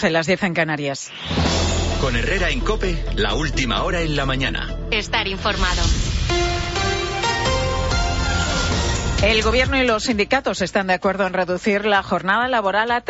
12, las 10 en Canarias. Con Herrera en COPE, la última hora en la mañana. Estar informado. El Gobierno y los sindicatos están de acuerdo en reducir la jornada laboral a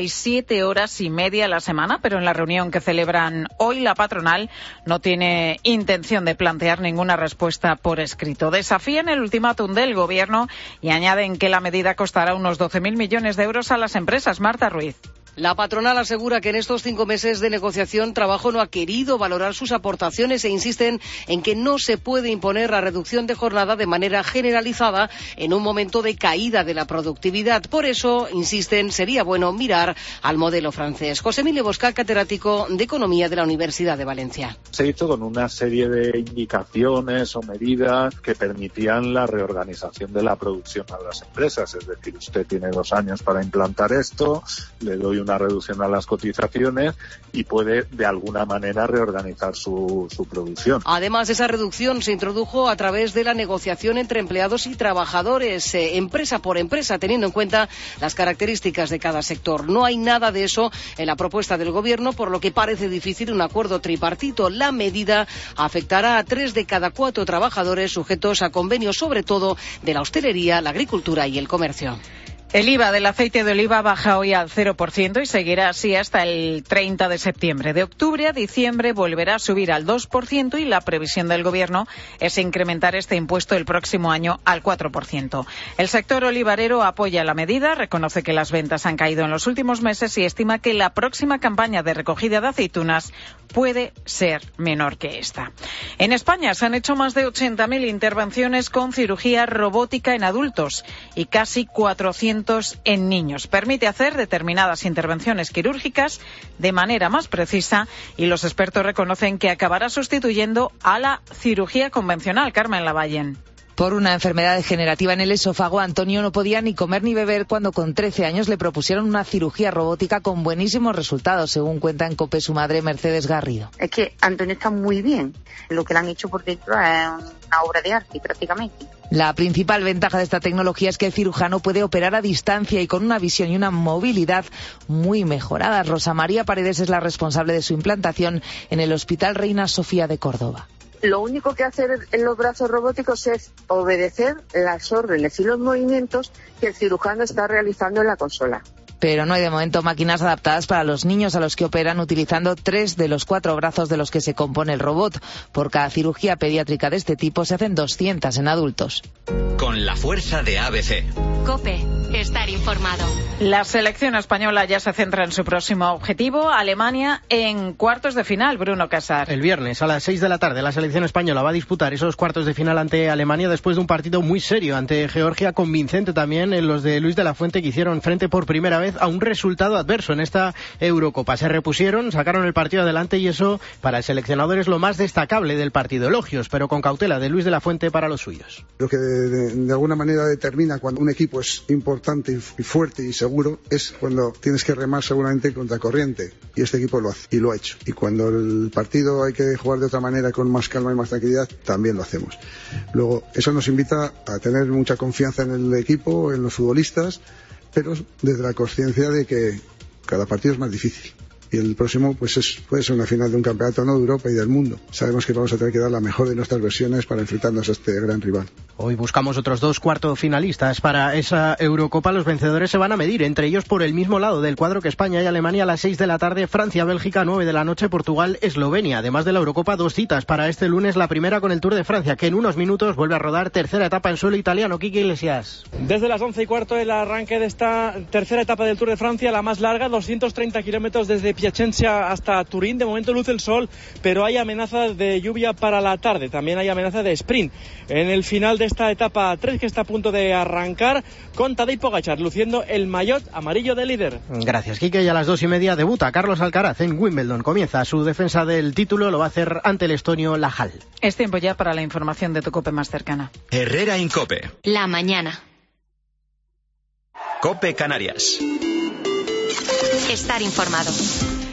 37 horas y media a la semana, pero en la reunión que celebran hoy la patronal no tiene intención de plantear ninguna respuesta por escrito. Desafían el ultimátum del Gobierno y añaden que la medida costará unos 12.000 millones de euros a las empresas. Marta Ruiz. La patronal asegura que en estos 5 meses de negociación Trabajo no ha querido valorar sus aportaciones e insisten en que no se puede imponer la reducción de jornada de manera generalizada en un momento de caída de la productividad. Por eso, insisten, sería bueno mirar al modelo francés. José Emilio Bosca, catedrático de Economía de la Universidad de Valencia. Se hizo con una serie de indicaciones o medidas que permitían la reorganización de la producción a las empresas. Es decir, usted tiene 2 años para implantar esto, le doy una reducción a las cotizaciones y puede de alguna manera reorganizar su producción. Además, esa reducción se introdujo a través de la negociación entre empleados y trabajadores, empresa por empresa, teniendo en cuenta las características de cada sector. No hay nada de eso en la propuesta del Gobierno, por lo que parece difícil un acuerdo tripartito. La medida afectará a 3 de cada 4 trabajadores sujetos a convenios, sobre todo de la hostelería, la agricultura y el comercio. El IVA del aceite de oliva baja hoy al 0% y seguirá así hasta el 30 de septiembre. De octubre a diciembre volverá a subir al 2% y la previsión del Gobierno es incrementar este impuesto el próximo año al 4%. El sector olivarero apoya la medida, reconoce que las ventas han caído en los últimos meses y estima que la próxima campaña de recogida de aceitunas puede ser menor que esta. En España se han hecho más de 80.000 intervenciones con cirugía robótica en adultos y casi 400 en niños. Permite hacer determinadas intervenciones quirúrgicas de manera más precisa y los expertos reconocen que acabará sustituyendo a la cirugía convencional. Carmen Lavallen. Por una enfermedad degenerativa en el esófago, Antonio no podía ni comer ni beber cuando con 13 años le propusieron una cirugía robótica con buenísimos resultados, según cuenta en COPE su madre Mercedes Garrido. Es que Antonio está muy bien. Lo que le han hecho por dentro es una obra de arte prácticamente. La principal ventaja de esta tecnología es que el cirujano puede operar a distancia y con una visión y una movilidad muy mejoradas. Rosa María Paredes es la responsable de su implantación en el Hospital Reina Sofía de Córdoba. Lo único que hacer en los brazos robóticos es obedecer las órdenes y los movimientos que el cirujano está realizando en la consola. Pero no hay de momento máquinas adaptadas para los niños a los que operan utilizando 3 de los 4 brazos de los que se compone el robot. Por cada cirugía pediátrica de este tipo se hacen 200 en adultos. Con la fuerza de ABC. COPE, estar informado. La selección española ya se centra en su próximo objetivo, Alemania en cuartos de final. Bruno Casar. El viernes a las 6 de la tarde la selección española va a disputar esos cuartos de final ante Alemania después de un partido muy serio ante Georgia, convincente también en los de Luis de la Fuente, que hicieron frente por primera vez a un resultado adverso en esta Eurocopa. Se repusieron, sacaron el partido adelante y eso para el seleccionador es lo más destacable del partido. Elogios, pero con cautela de Luis de la Fuente para los suyos. Lo que de alguna manera determina cuando un equipo es importante y fuerte y seguro es cuando tienes que remar seguramente contra corriente, y este equipo lo hace y lo ha hecho. Y cuando el partido hay que jugar de otra manera, con más calma y más tranquilidad, también lo hacemos. Luego eso nos invita a tener mucha confianza en el equipo, en los futbolistas, pero desde la conciencia de que cada partido es más difícil. Y el próximo pues puede ser una final de un campeonato, no de Europa y del mundo. Sabemos que vamos a tener que dar la mejor de nuestras versiones para enfrentarnos a este gran rival. Hoy buscamos otros 2 cuartos finalistas para esa Eurocopa. Los vencedores se van a medir, entre ellos por el mismo lado del cuadro que España y Alemania a las 6 de la tarde, Francia, Bélgica, 9 de la noche, Portugal, Eslovenia. Además de la Eurocopa, 2 citas para este lunes, la primera con el Tour de Francia, que en unos minutos vuelve a rodar tercera etapa en suelo italiano. Quique Iglesias. Desde las 11:15 el arranque de esta tercera etapa del Tour de Francia, la más larga, 230 kilómetros desde Piacenza hasta Turín. De momento luce el sol, pero hay amenaza de lluvia para la tarde. También hay amenaza de sprint en el final de esta etapa 3 que está a punto de arrancar, con Tadej Pogačar luciendo el maillot amarillo de líder. Gracias, Quique. Y a las 2:30 debuta Carlos Alcaraz en Wimbledon. Comienza su defensa del título, lo va a hacer ante el estonio Lajal. Es tiempo ya para la información de tu COPE más cercana. Herrera en COPE. La mañana. COPE Canarias. Estar informado.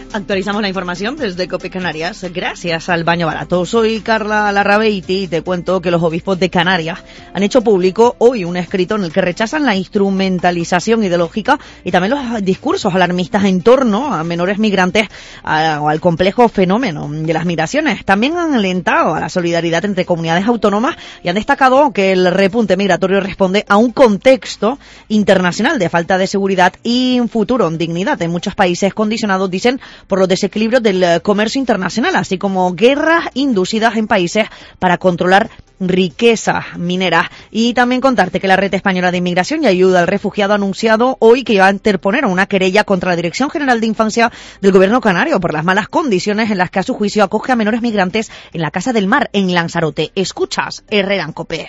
Actualizamos la información desde COPE Canarias, gracias al baño barato. Soy Carla Larrabeiti y te cuento que los obispos de Canarias han hecho público hoy un escrito en el que rechazan la instrumentalización ideológica y también los discursos alarmistas en torno a menores migrantes o al complejo fenómeno de las migraciones. También han alentado a la solidaridad entre comunidades autónomas y han destacado que el repunte migratorio responde a un contexto internacional de falta de seguridad y un futuro en dignidad en muchos países condicionados, dicen, por los desequilibrios del comercio internacional, así como guerras inducidas en países para controlar riquezas mineras. Y también contarte que la Red Española de Inmigración y Ayuda al Refugiado ha anunciado hoy que va a interponer una querella contra la Dirección General de Infancia del Gobierno canario por las malas condiciones en las que a su juicio acoge a menores migrantes en la Casa del Mar, en Lanzarote. Escuchas Herrera en COPE.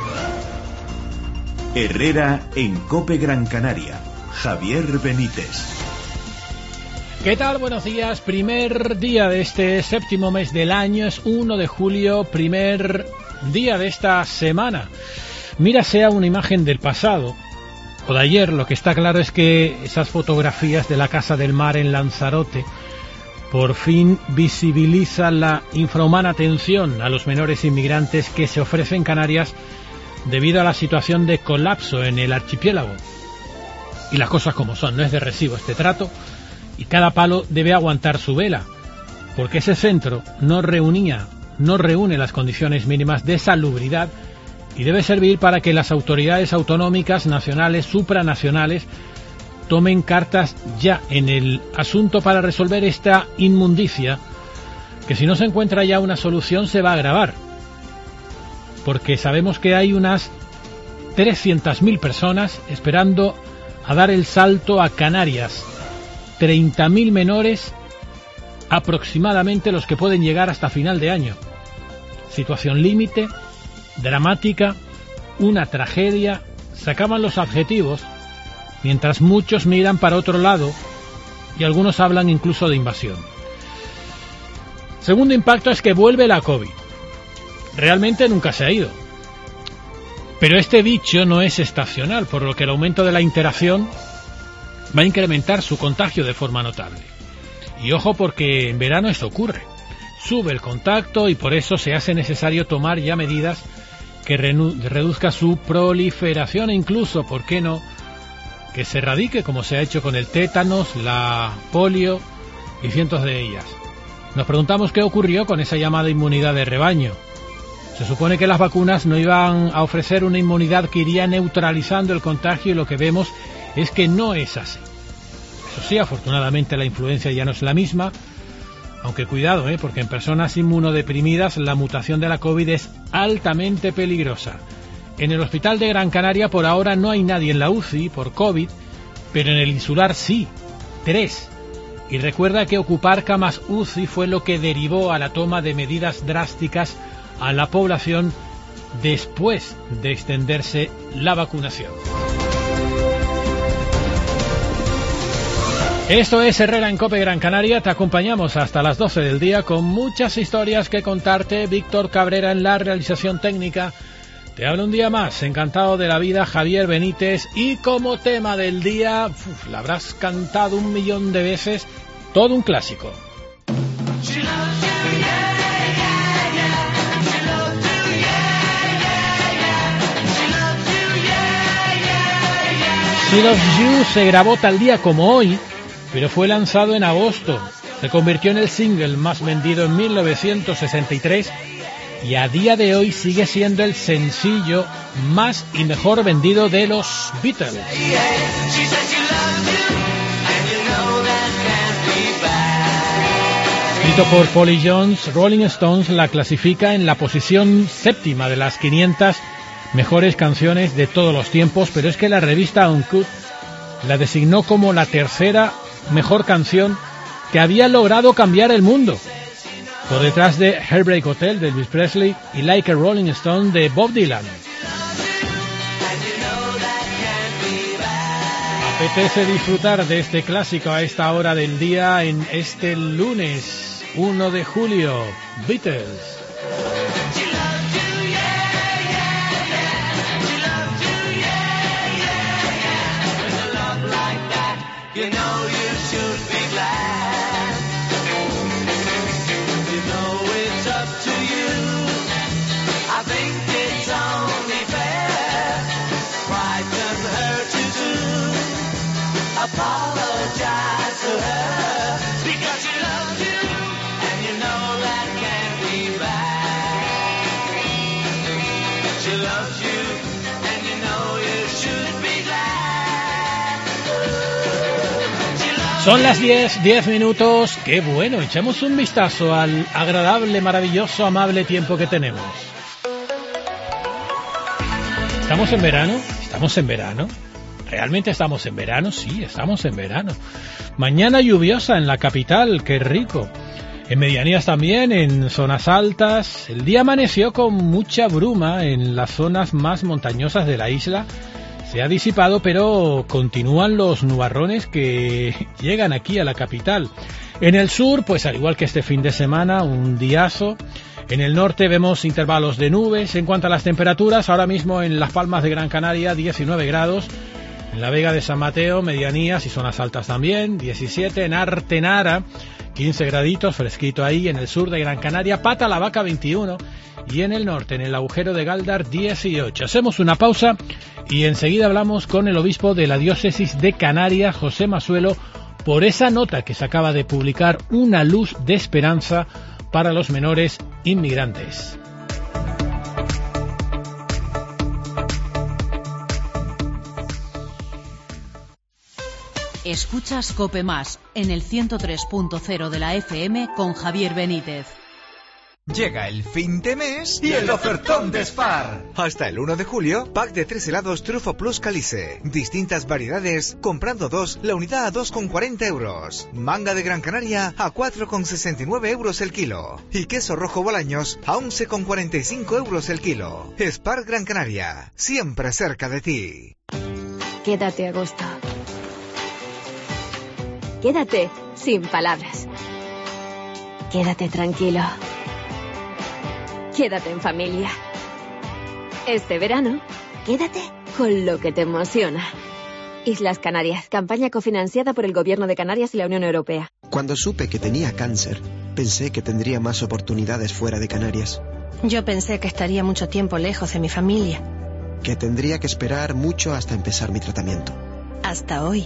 Herrera en COPE Gran Canaria. Javier Benítez. ¿Qué tal? Buenos días. Primer día de este séptimo mes del año, es 1 de julio, primer día de esta semana. Mira, sea una imagen del pasado o de ayer, lo que está claro es que esas fotografías de la Casa del Mar en Lanzarote por fin visibilizan la infrahumana atención a los menores inmigrantes que se ofrece en Canarias debido a la situación de colapso en el archipiélago. Y las cosas como son, no es de recibo este trato. Y cada palo debe aguantar su vela, porque ese centro no reúne las condiciones mínimas de salubridad y debe servir para que las autoridades autonómicas, nacionales, supranacionales, tomen cartas ya en el asunto para resolver esta inmundicia, que si no se encuentra ya una solución se va a agravar, porque sabemos que hay unas 300.000 personas esperando a dar el salto a Canarias. 30.000 menores aproximadamente los que pueden llegar hasta final de año. Situación límite, dramática, una tragedia. Se acaban los adjetivos, mientras muchos miran para otro lado y algunos hablan incluso de invasión. Segundo impacto es que vuelve la COVID. Realmente nunca se ha ido. Pero este bicho no es estacional, por lo que el aumento de la interacción va a incrementar su contagio de forma notable. Y ojo, porque en verano esto ocurre. Sube el contacto y por eso se hace necesario tomar ya medidas que reduzca su proliferación e incluso, ¿por qué no?, que se erradique, como se ha hecho con el tétanos, la polio y cientos de ellas. Nos preguntamos qué ocurrió con esa llamada inmunidad de rebaño. Se supone que las vacunas no iban a ofrecer una inmunidad que iría neutralizando el contagio y lo que vemos es que no es así. Eso sí, afortunadamente la influencia ya no es la misma, aunque cuidado, porque en personas inmunodeprimidas la mutación de la COVID es altamente peligrosa. En el hospital de Gran Canaria por ahora no hay nadie en la UCI por COVID, pero en el insular sí, 3. Y recuerda que ocupar camas UCI fue lo que derivó a la toma de medidas drásticas a la población después de extenderse la vacunación. Esto es Herrera en COPE Gran Canaria. Te acompañamos hasta las 12 del día con muchas historias que contarte. Víctor Cabrera en la realización técnica. Te hablo un día más, encantado de la vida, Javier Benítez. Y como tema del día, la habrás cantado 1.000.000 de veces, todo un clásico. She Loves You se grabó tal día como hoy, pero fue lanzado en agosto. Se convirtió en el single más vendido en 1963 y a día de hoy sigue siendo el sencillo más y mejor vendido de los Beatles. Escrito por Polly Jones, Rolling Stones la clasifica en la posición 7ª de las 500 mejores canciones de todos los tiempos, pero es que la revista Uncut la designó como la 3ª mejor canción que había logrado cambiar el mundo, por detrás de Heartbreak Hotel de Elvis Presley y Like a Rolling Stone de Bob Dylan. Apetece disfrutar de este clásico a esta hora del día en este lunes 1 de julio. Beatles. You know you should be glad. Son las 10 minutos. Qué bueno, echemos un vistazo al agradable, maravilloso, amable tiempo que tenemos. ¿Estamos en verano? ¿Estamos en verano? ¿Realmente estamos en verano? Sí, estamos en verano. Mañana lluviosa en la capital, qué rico. En medianías también, en zonas altas. El día amaneció con mucha bruma en las zonas más montañosas de la isla. Se ha disipado, pero continúan los nubarrones que llegan aquí a la capital. En el sur, pues al igual que este fin de semana, un diazo. En el norte vemos intervalos de nubes. En cuanto a las temperaturas, ahora mismo en Las Palmas de Gran Canaria, 19 grados. En la Vega de San Mateo, medianías y zonas altas también, 17. En Artenara, 15 graditos, fresquito ahí. En el sur de Gran Canaria, Pata la Vaca, 21. Y en el norte, en el agujero de Galdar, 18. Hacemos una pausa y enseguida hablamos con el obispo de la diócesis de Canarias, José Masuelo, por esa nota que se acaba de publicar, Una luz de esperanza para los menores inmigrantes. Escuchas COPE Más en el 103.0 de la FM con Javier Benítez. Llega el fin de mes y el ofertón de Spar. Hasta el 1 de julio, pack de 3 helados Trufo Plus Calice. Distintas variedades, comprando 2, la unidad a 2,40 euros. Manga de Gran Canaria a 4,69 euros el kilo. Y queso rojo Bolaños a 11,45 euros el kilo. Spar Gran Canaria, siempre cerca de ti. Quédate a gusto. Quédate sin palabras. Quédate tranquilo. Quédate en familia. Este verano, quédate con lo que te emociona. Islas Canarias, campaña cofinanciada por el Gobierno de Canarias y la Unión Europea. Cuando supe que tenía cáncer, pensé que tendría más oportunidades fuera de Canarias. Yo pensé que estaría mucho tiempo lejos de mi familia. Que tendría que esperar mucho hasta empezar mi tratamiento. Hasta hoy.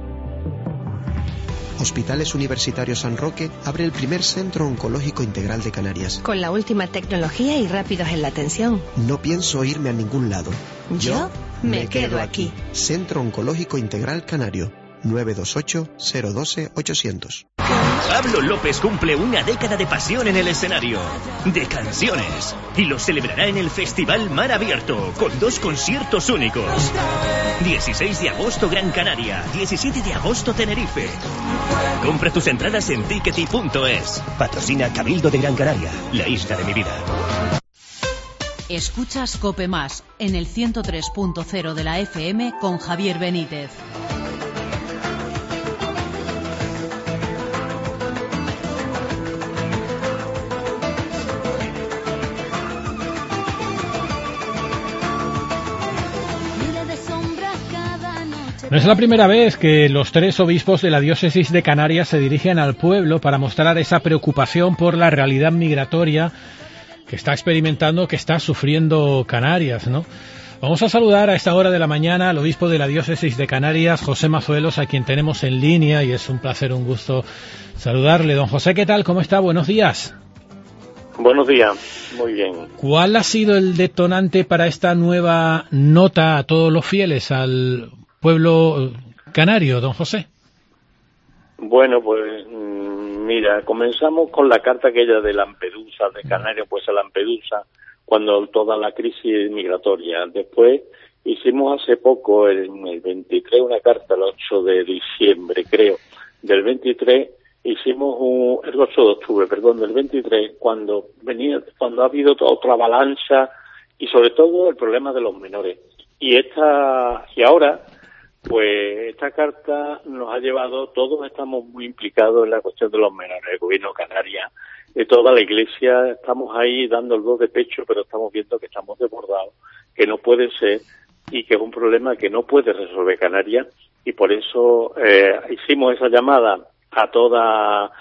Hospitales Universitarios San Roque abre el primer centro oncológico integral de Canarias. Con la última tecnología y rápidos en la atención. No pienso irme a ningún lado. Yo me quedo aquí. Centro Oncológico Integral Canario. 928-012-800. Pablo López cumple una década de pasión en el escenario, de canciones, y lo celebrará en el Festival Mar Abierto, con 2 conciertos únicos. 16 de agosto Gran Canaria, 17 de agosto Tenerife. Compra tus entradas en tickety.es. Patrocina Cabildo de Gran Canaria, la isla de mi vida. Escuchas COPE Más en el 103.0 de la FM con Javier Benítez. No es la primera vez que los 3 obispos de la diócesis de Canarias se dirigen al pueblo para mostrar esa preocupación por la realidad migratoria que está experimentando, que está sufriendo Canarias, ¿no? Vamos a saludar a esta hora de la mañana al obispo de la diócesis de Canarias, José Mazuelos, a quien tenemos en línea, y es un placer, un gusto saludarle. Don José, ¿qué tal? ¿Cómo está? Buenos días. Buenos días, muy bien. ¿Cuál ha sido el detonante para esta nueva nota a todos los fieles, al pueblo canario, don José? Bueno, pues mira, comenzamos con la carta aquella de Lampedusa, de Canarias, pues a Lampedusa, cuando toda la crisis migratoria. Después hicimos hace poco, en el 23, una carta, el 8 de diciembre, creo, del 23, hicimos el 8 de octubre, perdón, del 23, cuando ha habido otra avalancha y sobre todo el problema de los menores. Y ahora, pues esta carta nos ha llevado, todos estamos muy implicados en la cuestión de los menores, el gobierno Canarias, toda la iglesia, estamos ahí dando el dos de pecho, pero estamos viendo que estamos desbordados, que no puede ser y que es un problema que no puede resolver Canarias, y por eso hicimos esa llamada a toda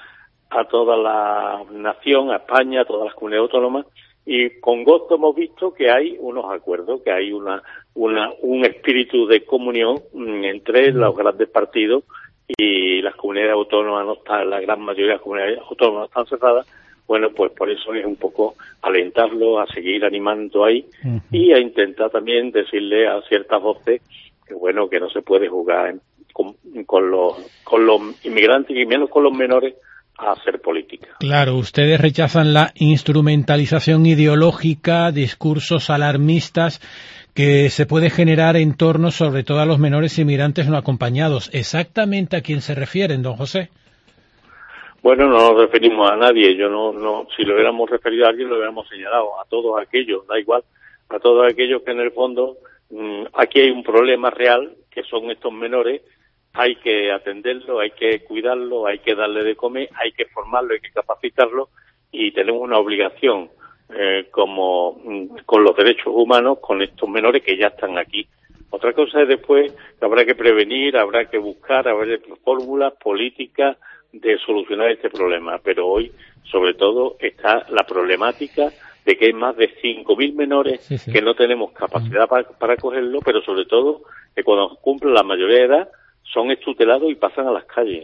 la nación, a España, a todas las comunidades autónomas, y con gozo hemos visto que hay unos acuerdos, que hay un espíritu de comunión entre los grandes partidos, y las comunidades autónomas no están, la gran mayoría de las comunidades autónomas están cerradas. Bueno, pues por eso es un poco alentarlo a seguir animando ahí y a intentar también decirle a ciertas voces que bueno, que no se puede jugar con los inmigrantes y menos con los menores a hacer política. Claro, ustedes rechazan la instrumentalización ideológica, discursos alarmistas que se puede generar en torno sobre todo a los menores inmigrantes no acompañados. ¿Exactamente a quién se refieren, don José? Bueno, no nos referimos a nadie. Yo no, si lo hubiéramos referido a alguien, lo hubiéramos señalado. A todos aquellos, da igual, a todos aquellos que en el fondo aquí hay un problema real, que son estos menores. Hay que atenderlo, hay que cuidarlo, hay que darle de comer, hay que formarlo, hay que capacitarlo, y tenemos una obligación como con los derechos humanos con estos menores que ya están aquí. Otra cosa es después que habrá que prevenir, habrá que buscar, habrá fórmulas políticas de solucionar este problema, pero hoy sobre todo está la problemática de que hay más de 5.000 menores que no tenemos capacidad para acogerlo, pero sobre todo que cuando cumplen la mayoría de edad son extutelados y pasan a las calles.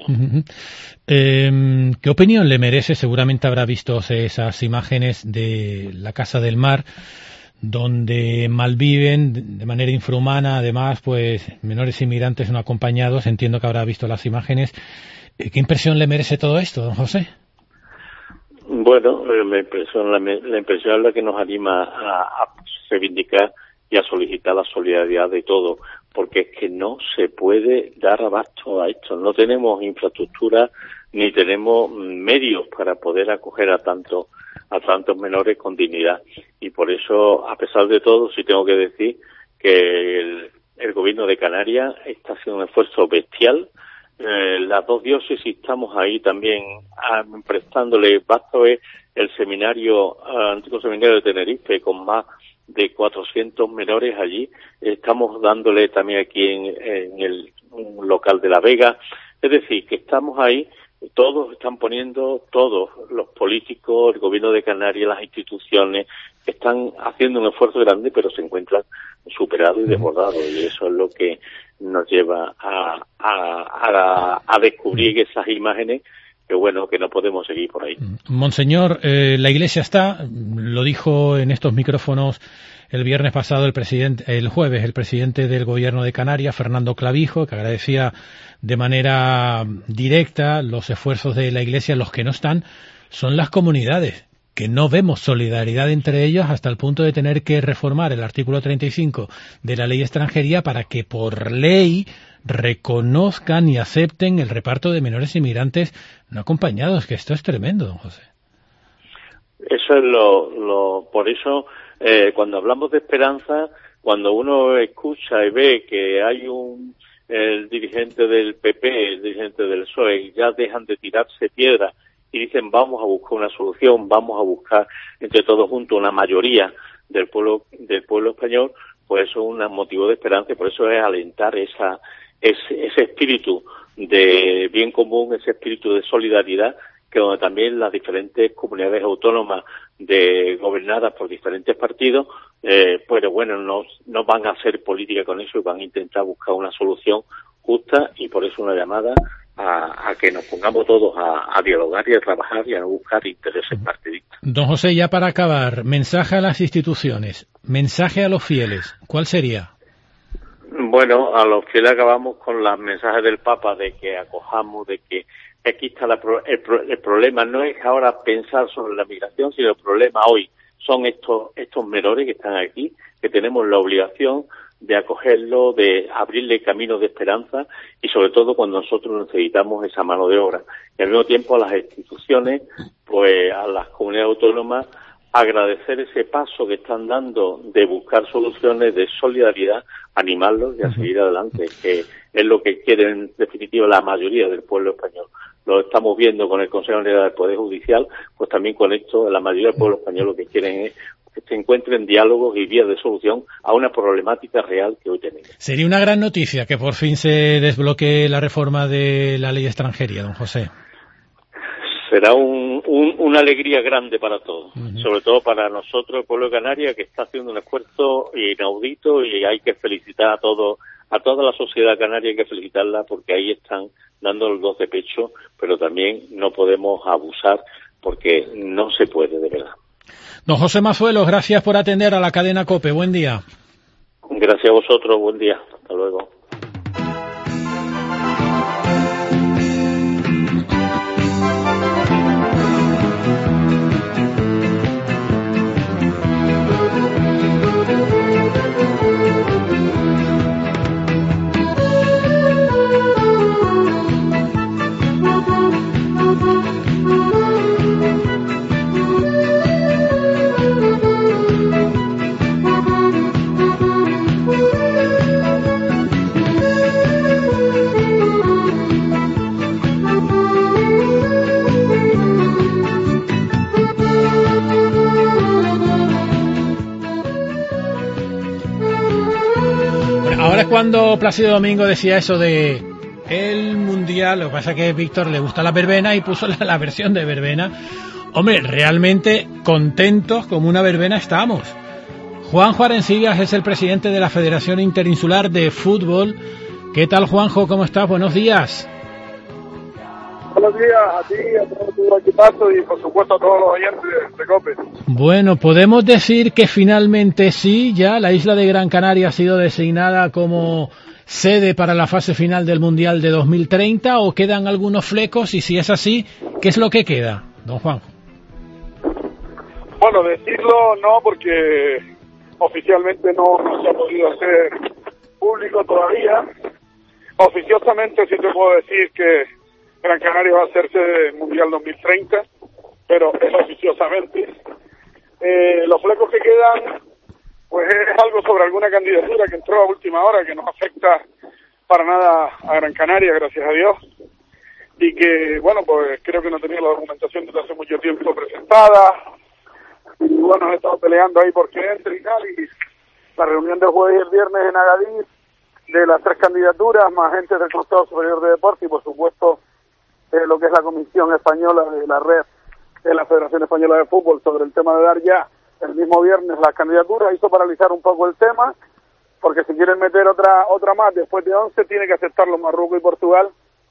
¿Qué opinión le merece? Seguramente habrá visto esas imágenes de la Casa del Mar, donde malviven de manera infrahumana, además, pues menores inmigrantes no acompañados. Entiendo que habrá visto las imágenes. ¿Qué impresión le merece todo esto, don José? Bueno, la impresión es la que nos anima a reivindicar y a solicitar la solidaridad de todos, porque es que no se puede dar abasto a esto. No tenemos infraestructura ni tenemos medios para poder acoger a tantos menores con dignidad. Y por eso, a pesar de todo, sí tengo que decir que el gobierno de Canarias está haciendo un esfuerzo bestial. Las dos diócesis estamos ahí también prestándole. Basto es el antiguo seminario de Tenerife, con más de 400 menores allí. Estamos dándole también aquí en un local de La Vega. Es decir, que estamos ahí, todos están poniendo, todos los políticos, el gobierno de Canarias, las instituciones, están haciendo un esfuerzo grande, pero se encuentran superados y desbordados, y eso es lo que nos lleva a descubrir esas imágenes que bueno, que no podemos seguir por ahí. Monseñor, la Iglesia está, lo dijo en estos micrófonos el viernes pasado el jueves, el presidente del Gobierno de Canarias, Fernando Clavijo, que agradecía de manera directa los esfuerzos de la Iglesia. Los que no están son las comunidades, que no vemos solidaridad entre ellos hasta el punto de tener que reformar el artículo 35 de la Ley de Extranjería para que por ley reconozcan y acepten el reparto de menores inmigrantes no acompañados, que esto es tremendo, don José. Eso es por eso, cuando hablamos de esperanza, cuando uno escucha y ve que hay el dirigente del PP, el dirigente del PSOE, ya dejan de tirarse piedras y dicen vamos a buscar una solución, vamos a buscar entre todos juntos una mayoría del pueblo español, pues eso es un motivo de esperanza, y por eso es alentar ese espíritu de bien común, ese espíritu de solidaridad, que donde también las diferentes comunidades autónomas gobernadas por diferentes partidos, pues bueno, no van a hacer política con eso y van a intentar buscar una solución justa, y por eso una llamada a que nos pongamos todos a dialogar y a trabajar y a no buscar intereses partidistas. Don José, ya para acabar, mensaje a las instituciones, mensaje a los fieles, ¿cuál sería? Bueno, a los fieles acabamos con los mensajes del Papa de que acojamos, de que aquí está el problema. No es ahora pensar sobre la migración, sino el problema hoy son estos menores que están aquí, que tenemos la obligación de acogerlo, de abrirle caminos de esperanza, y sobre todo cuando nosotros necesitamos esa mano de obra. Y al mismo tiempo a las instituciones, pues a las comunidades autónomas, agradecer ese paso que están dando de buscar soluciones de solidaridad, animarlos y a seguir adelante, que es lo que quiere en definitiva la mayoría del pueblo español. Lo estamos viendo con el Consejo General del Poder Judicial, pues también con esto la mayoría del pueblo español lo que quieren es que se encuentren diálogos y vías de solución a una problemática real que hoy tenemos. Sería una gran noticia que por fin se desbloquee la reforma de la ley de extranjería, don José. Será una alegría grande para todos, sobre todo para nosotros, el pueblo de Canarias, que está haciendo un esfuerzo inaudito, y hay que felicitar a toda la sociedad canaria, hay que felicitarla porque ahí están dando los dos de pecho, pero también no podemos abusar porque no se puede, de verdad. Don José Mazuelos, gracias por atender a la cadena COPE. Buen día. Gracias a vosotros, buen día. Hasta luego. cuando Plácido Domingo decía eso de el Mundial, lo que pasa es que a Víctor le gusta la verbena y puso la versión de verbena. Hombre, realmente contentos como una verbena estamos. Juanjo Arencibia es el presidente de la Federación Interinsular de Fútbol. ¿Qué tal, Juanjo? ¿Cómo estás? Buenos días. Buenos días a ti, a todo tu equipazo y por supuesto a todos los oyentes de COPE. Bueno, ¿podemos decir que finalmente sí, ya la isla de Gran Canaria ha sido designada como sede para la fase final del Mundial de 2030 o quedan algunos flecos? Y si es así, ¿qué es lo que queda, don Juanjo? Bueno, decirlo no, porque oficialmente no se ha podido hacer público todavía. Oficiosamente sí te puedo decir que Gran Canaria va a hacerse del Mundial 2030, pero es oficiosamente. Los flecos que quedan, pues es algo sobre alguna candidatura que entró a última hora, que no afecta para nada a Gran Canaria, gracias a Dios, y que, bueno, pues creo que no tenía la documentación desde hace mucho tiempo presentada, y bueno, he estado peleando ahí porque entre y tal, y la reunión del jueves y el viernes en Agadís, de las 3 candidaturas, más gente del Consejo Superior de Deporte y por supuesto lo que es la Comisión Española de la Red de la Federación Española de Fútbol sobre el tema de dar ya el mismo viernes las candidaturas, hizo paralizar un poco el tema, porque si quieren meter otra más después de 11, tiene que aceptarlo Marruecos y Portugal.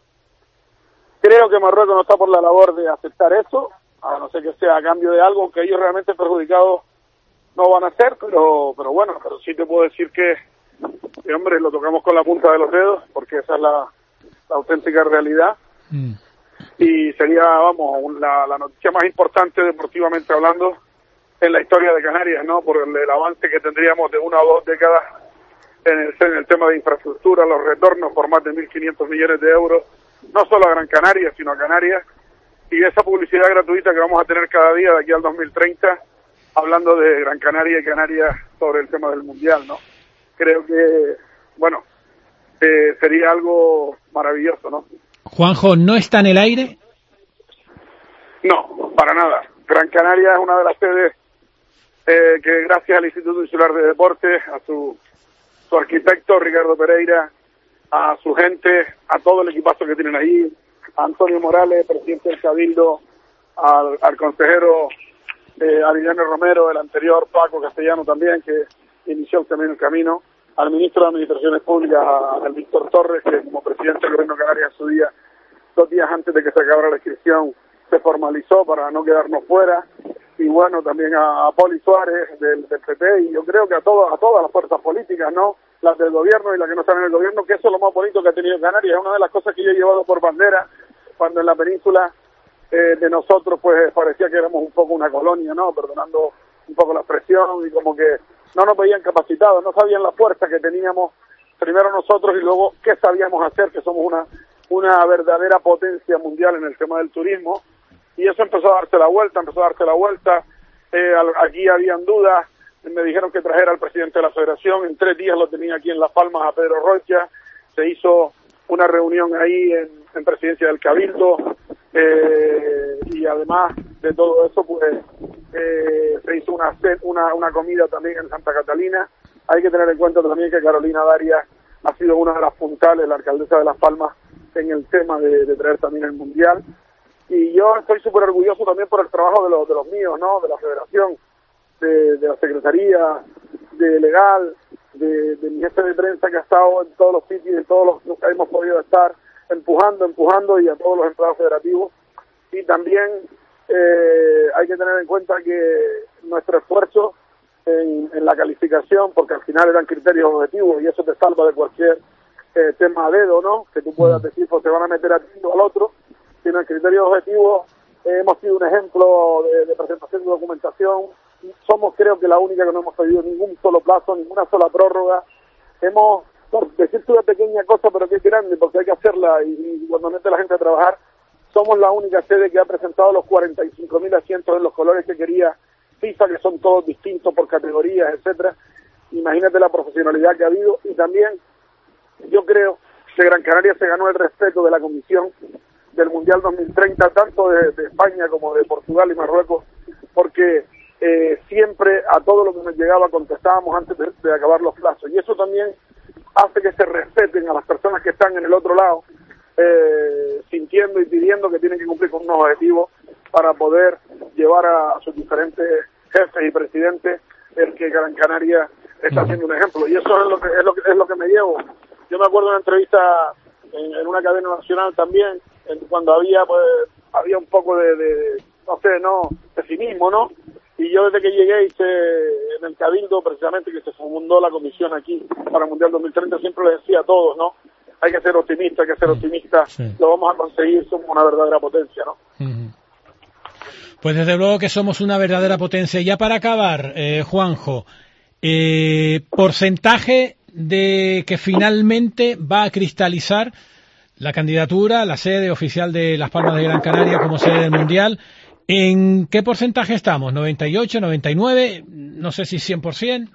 Creo que Marruecos no está por la labor de aceptar eso, a no ser que sea a cambio de algo que ellos realmente perjudicados no van a hacer, pero bueno, pero sí te puedo decir que hombre, lo tocamos con la punta de los dedos, porque esa es la auténtica realidad. Y sería, vamos, la noticia más importante deportivamente hablando en la historia de Canarias, ¿no? Por el avance que tendríamos de 1 o 2 décadas en el tema de infraestructura, los retornos por más de 1.500 millones de euros, no solo a Gran Canaria, sino a Canarias, y esa publicidad gratuita que vamos a tener cada día de aquí al 2030, hablando de Gran Canaria y Canarias sobre el tema del Mundial, ¿no? Creo que, bueno, sería algo maravilloso, ¿no? Juanjo, ¿no está en el aire? No, para nada. Gran Canaria es una de las sedes que gracias al Instituto Insular de Deportes, a su arquitecto Ricardo Pereira, a su gente, a todo el equipazo que tienen ahí, a Antonio Morales, presidente del Cabildo, al consejero Arillano Romero, el anterior Paco Castellano también, que inició el camino, al ministro de Administraciones Públicas, al Víctor Torres, que como presidente del Gobierno de Canarias en su día, 2 días antes de que se acabara la inscripción, se formalizó para no quedarnos fuera, y bueno, también a Poli Suárez del PP, y yo creo que a todas las fuerzas políticas, ¿no? Las del gobierno y las que no están en el gobierno, que eso es lo más bonito que ha tenido Canarias, es una de las cosas que yo he llevado por bandera, cuando en la península de nosotros pues parecía que éramos un poco una colonia, ¿no? Perdonando un poco la expresión, y como que no nos veían capacitados, no sabían la fuerza que teníamos primero nosotros y luego qué sabíamos hacer, que somos una verdadera potencia mundial en el tema del turismo, y eso empezó a darse la vuelta, aquí habían dudas, me dijeron que trajera al presidente de la federación, en 3 días lo tenía aquí en Las Palmas a Pedro Rocha, se hizo una reunión ahí en presidencia del Cabildo, y además de todo eso pues se hizo una comida también en Santa Catalina. Hay que tener en cuenta también que Carolina Darias ha sido una de las puntales, la alcaldesa de Las Palmas, en el tema de traer también el Mundial, y yo estoy súper orgulloso también por el trabajo de los míos, ¿no? De la federación, de la secretaría, de legal, de mi jefe de prensa que ha estado en todos los sitios, en todos los que hemos podido estar empujando, y a todos los empleados federativos. Y también hay que tener en cuenta que nuestro esfuerzo en la calificación, porque al final eran criterios objetivos y eso te salva de cualquier tema a dedo, ¿no? Que tú puedas decir, pues te van a meter a ti o al otro, sino en criterios objetivos hemos sido un ejemplo de presentación de documentación. Somos, creo que, la única que no hemos pedido ningún solo plazo, ninguna sola prórroga. Hemos, por decirte una pequeña cosa, pero que es grande, porque hay que hacerla y cuando mete la gente a trabajar, somos la única sede que ha presentado los 45.000 asientos en los colores que quería FIFA, que son todos distintos por categorías, etcétera. Imagínate la profesionalidad que ha habido, y también yo creo que Gran Canaria se ganó el respeto de la Comisión del Mundial 2030, tanto de España como de Portugal y Marruecos, porque siempre a todo lo que nos llegaba contestábamos antes de acabar los plazos, y eso también hace que se respeten a las personas que están en el otro lado, sintiendo y pidiendo que tienen que cumplir con unos objetivos para poder llevar a sus diferentes jefes y presidentes el que Gran Canaria está haciendo un ejemplo. Y eso es lo que me llevo. Yo me acuerdo de una entrevista en una cadena nacional también, cuando había un poco de cinismo, ¿no? Y yo desde que llegué hice en el Cabildo, precisamente que se fundó la comisión aquí para el Mundial 2030, siempre le decía a todos, ¿no? Hay que ser optimista, sí. Lo vamos a conseguir, somos una verdadera potencia, ¿no? Pues desde luego que somos una verdadera potencia. Ya para acabar, Juanjo, porcentaje de que finalmente va a cristalizar la candidatura, la sede oficial de Las Palmas de Gran Canaria como sede del Mundial. ¿En qué porcentaje estamos? ¿98, 99? No sé si 100%.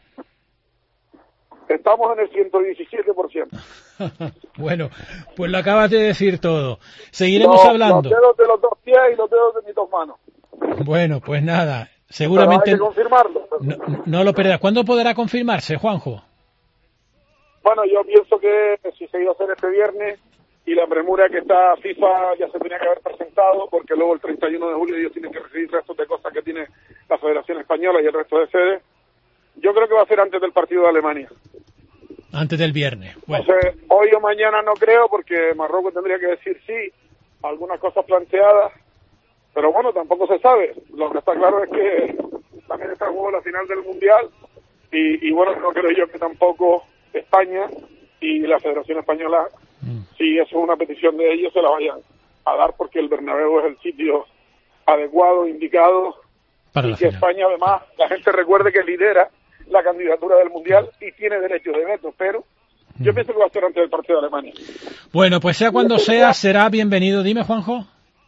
Estamos en el 117%. Bueno, pues lo acabas de decir todo. Seguiremos hablando. Los dedos de los dos pies y los dedos de mis dos manos. Bueno, pues nada, seguramente hay que confirmarlo. No lo perderá. ¿Cuándo podrá confirmarse, Juanjo? Bueno, yo pienso que si se iba a hacer este viernes y la premura que está FIFA ya se tenía que haber presentado, porque luego el 31 de julio ellos tienen que recibir restos de cosas que tiene la Federación Española y el resto de sedes. Yo creo que va a ser antes del partido de Alemania. Antes del viernes. Bueno. Entonces, hoy o mañana no creo, porque Marruecos tendría que decir sí, algunas cosas planteadas, pero bueno, tampoco se sabe. Lo que está claro es que también está en juego la final del Mundial, y bueno, no creo yo que tampoco España y la Federación Española, si eso es una petición de ellos, se la vayan a dar, porque el Bernabéu es el sitio adecuado, indicado, para y que España además, la gente recuerde que lidera la candidatura del Mundial y tiene derecho de veto, pero yo pienso que va a ser antes del partido de Alemania. Bueno, pues sea cuando sea, será bienvenido. Dime, Juanjo.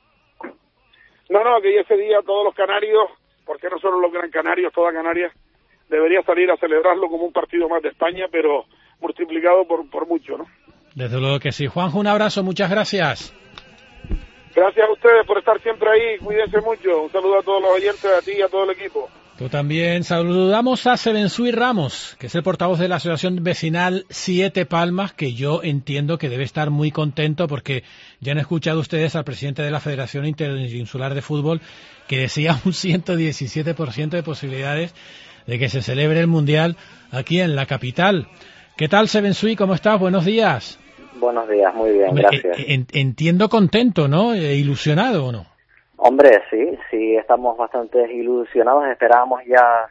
No, que ese día todos los canarios, porque no solo los Gran Canarios, toda Canarias, debería salir a celebrarlo como un partido más de España, pero multiplicado por mucho, ¿no? Desde luego que sí. Juanjo, un abrazo, muchas gracias. Gracias a ustedes por estar siempre ahí, cuídense mucho. Un saludo a todos los oyentes, a ti y a todo el equipo. Tú también. Saludamos a Sebensui Ramos, que es el portavoz de la Asociación Vecinal Siete Palmas, que yo entiendo que debe estar muy contento porque ya han escuchado ustedes al presidente de la Federación Interinsular de Fútbol que decía un 117% de posibilidades de que se celebre el Mundial aquí en la capital. ¿Qué tal, Sebensui? ¿Cómo estás? Buenos días. Buenos días, muy bien, gracias. Entiendo contento, ¿no? ¿Ilusionado o no? Hombre, sí, estamos bastante ilusionados. Esperábamos ya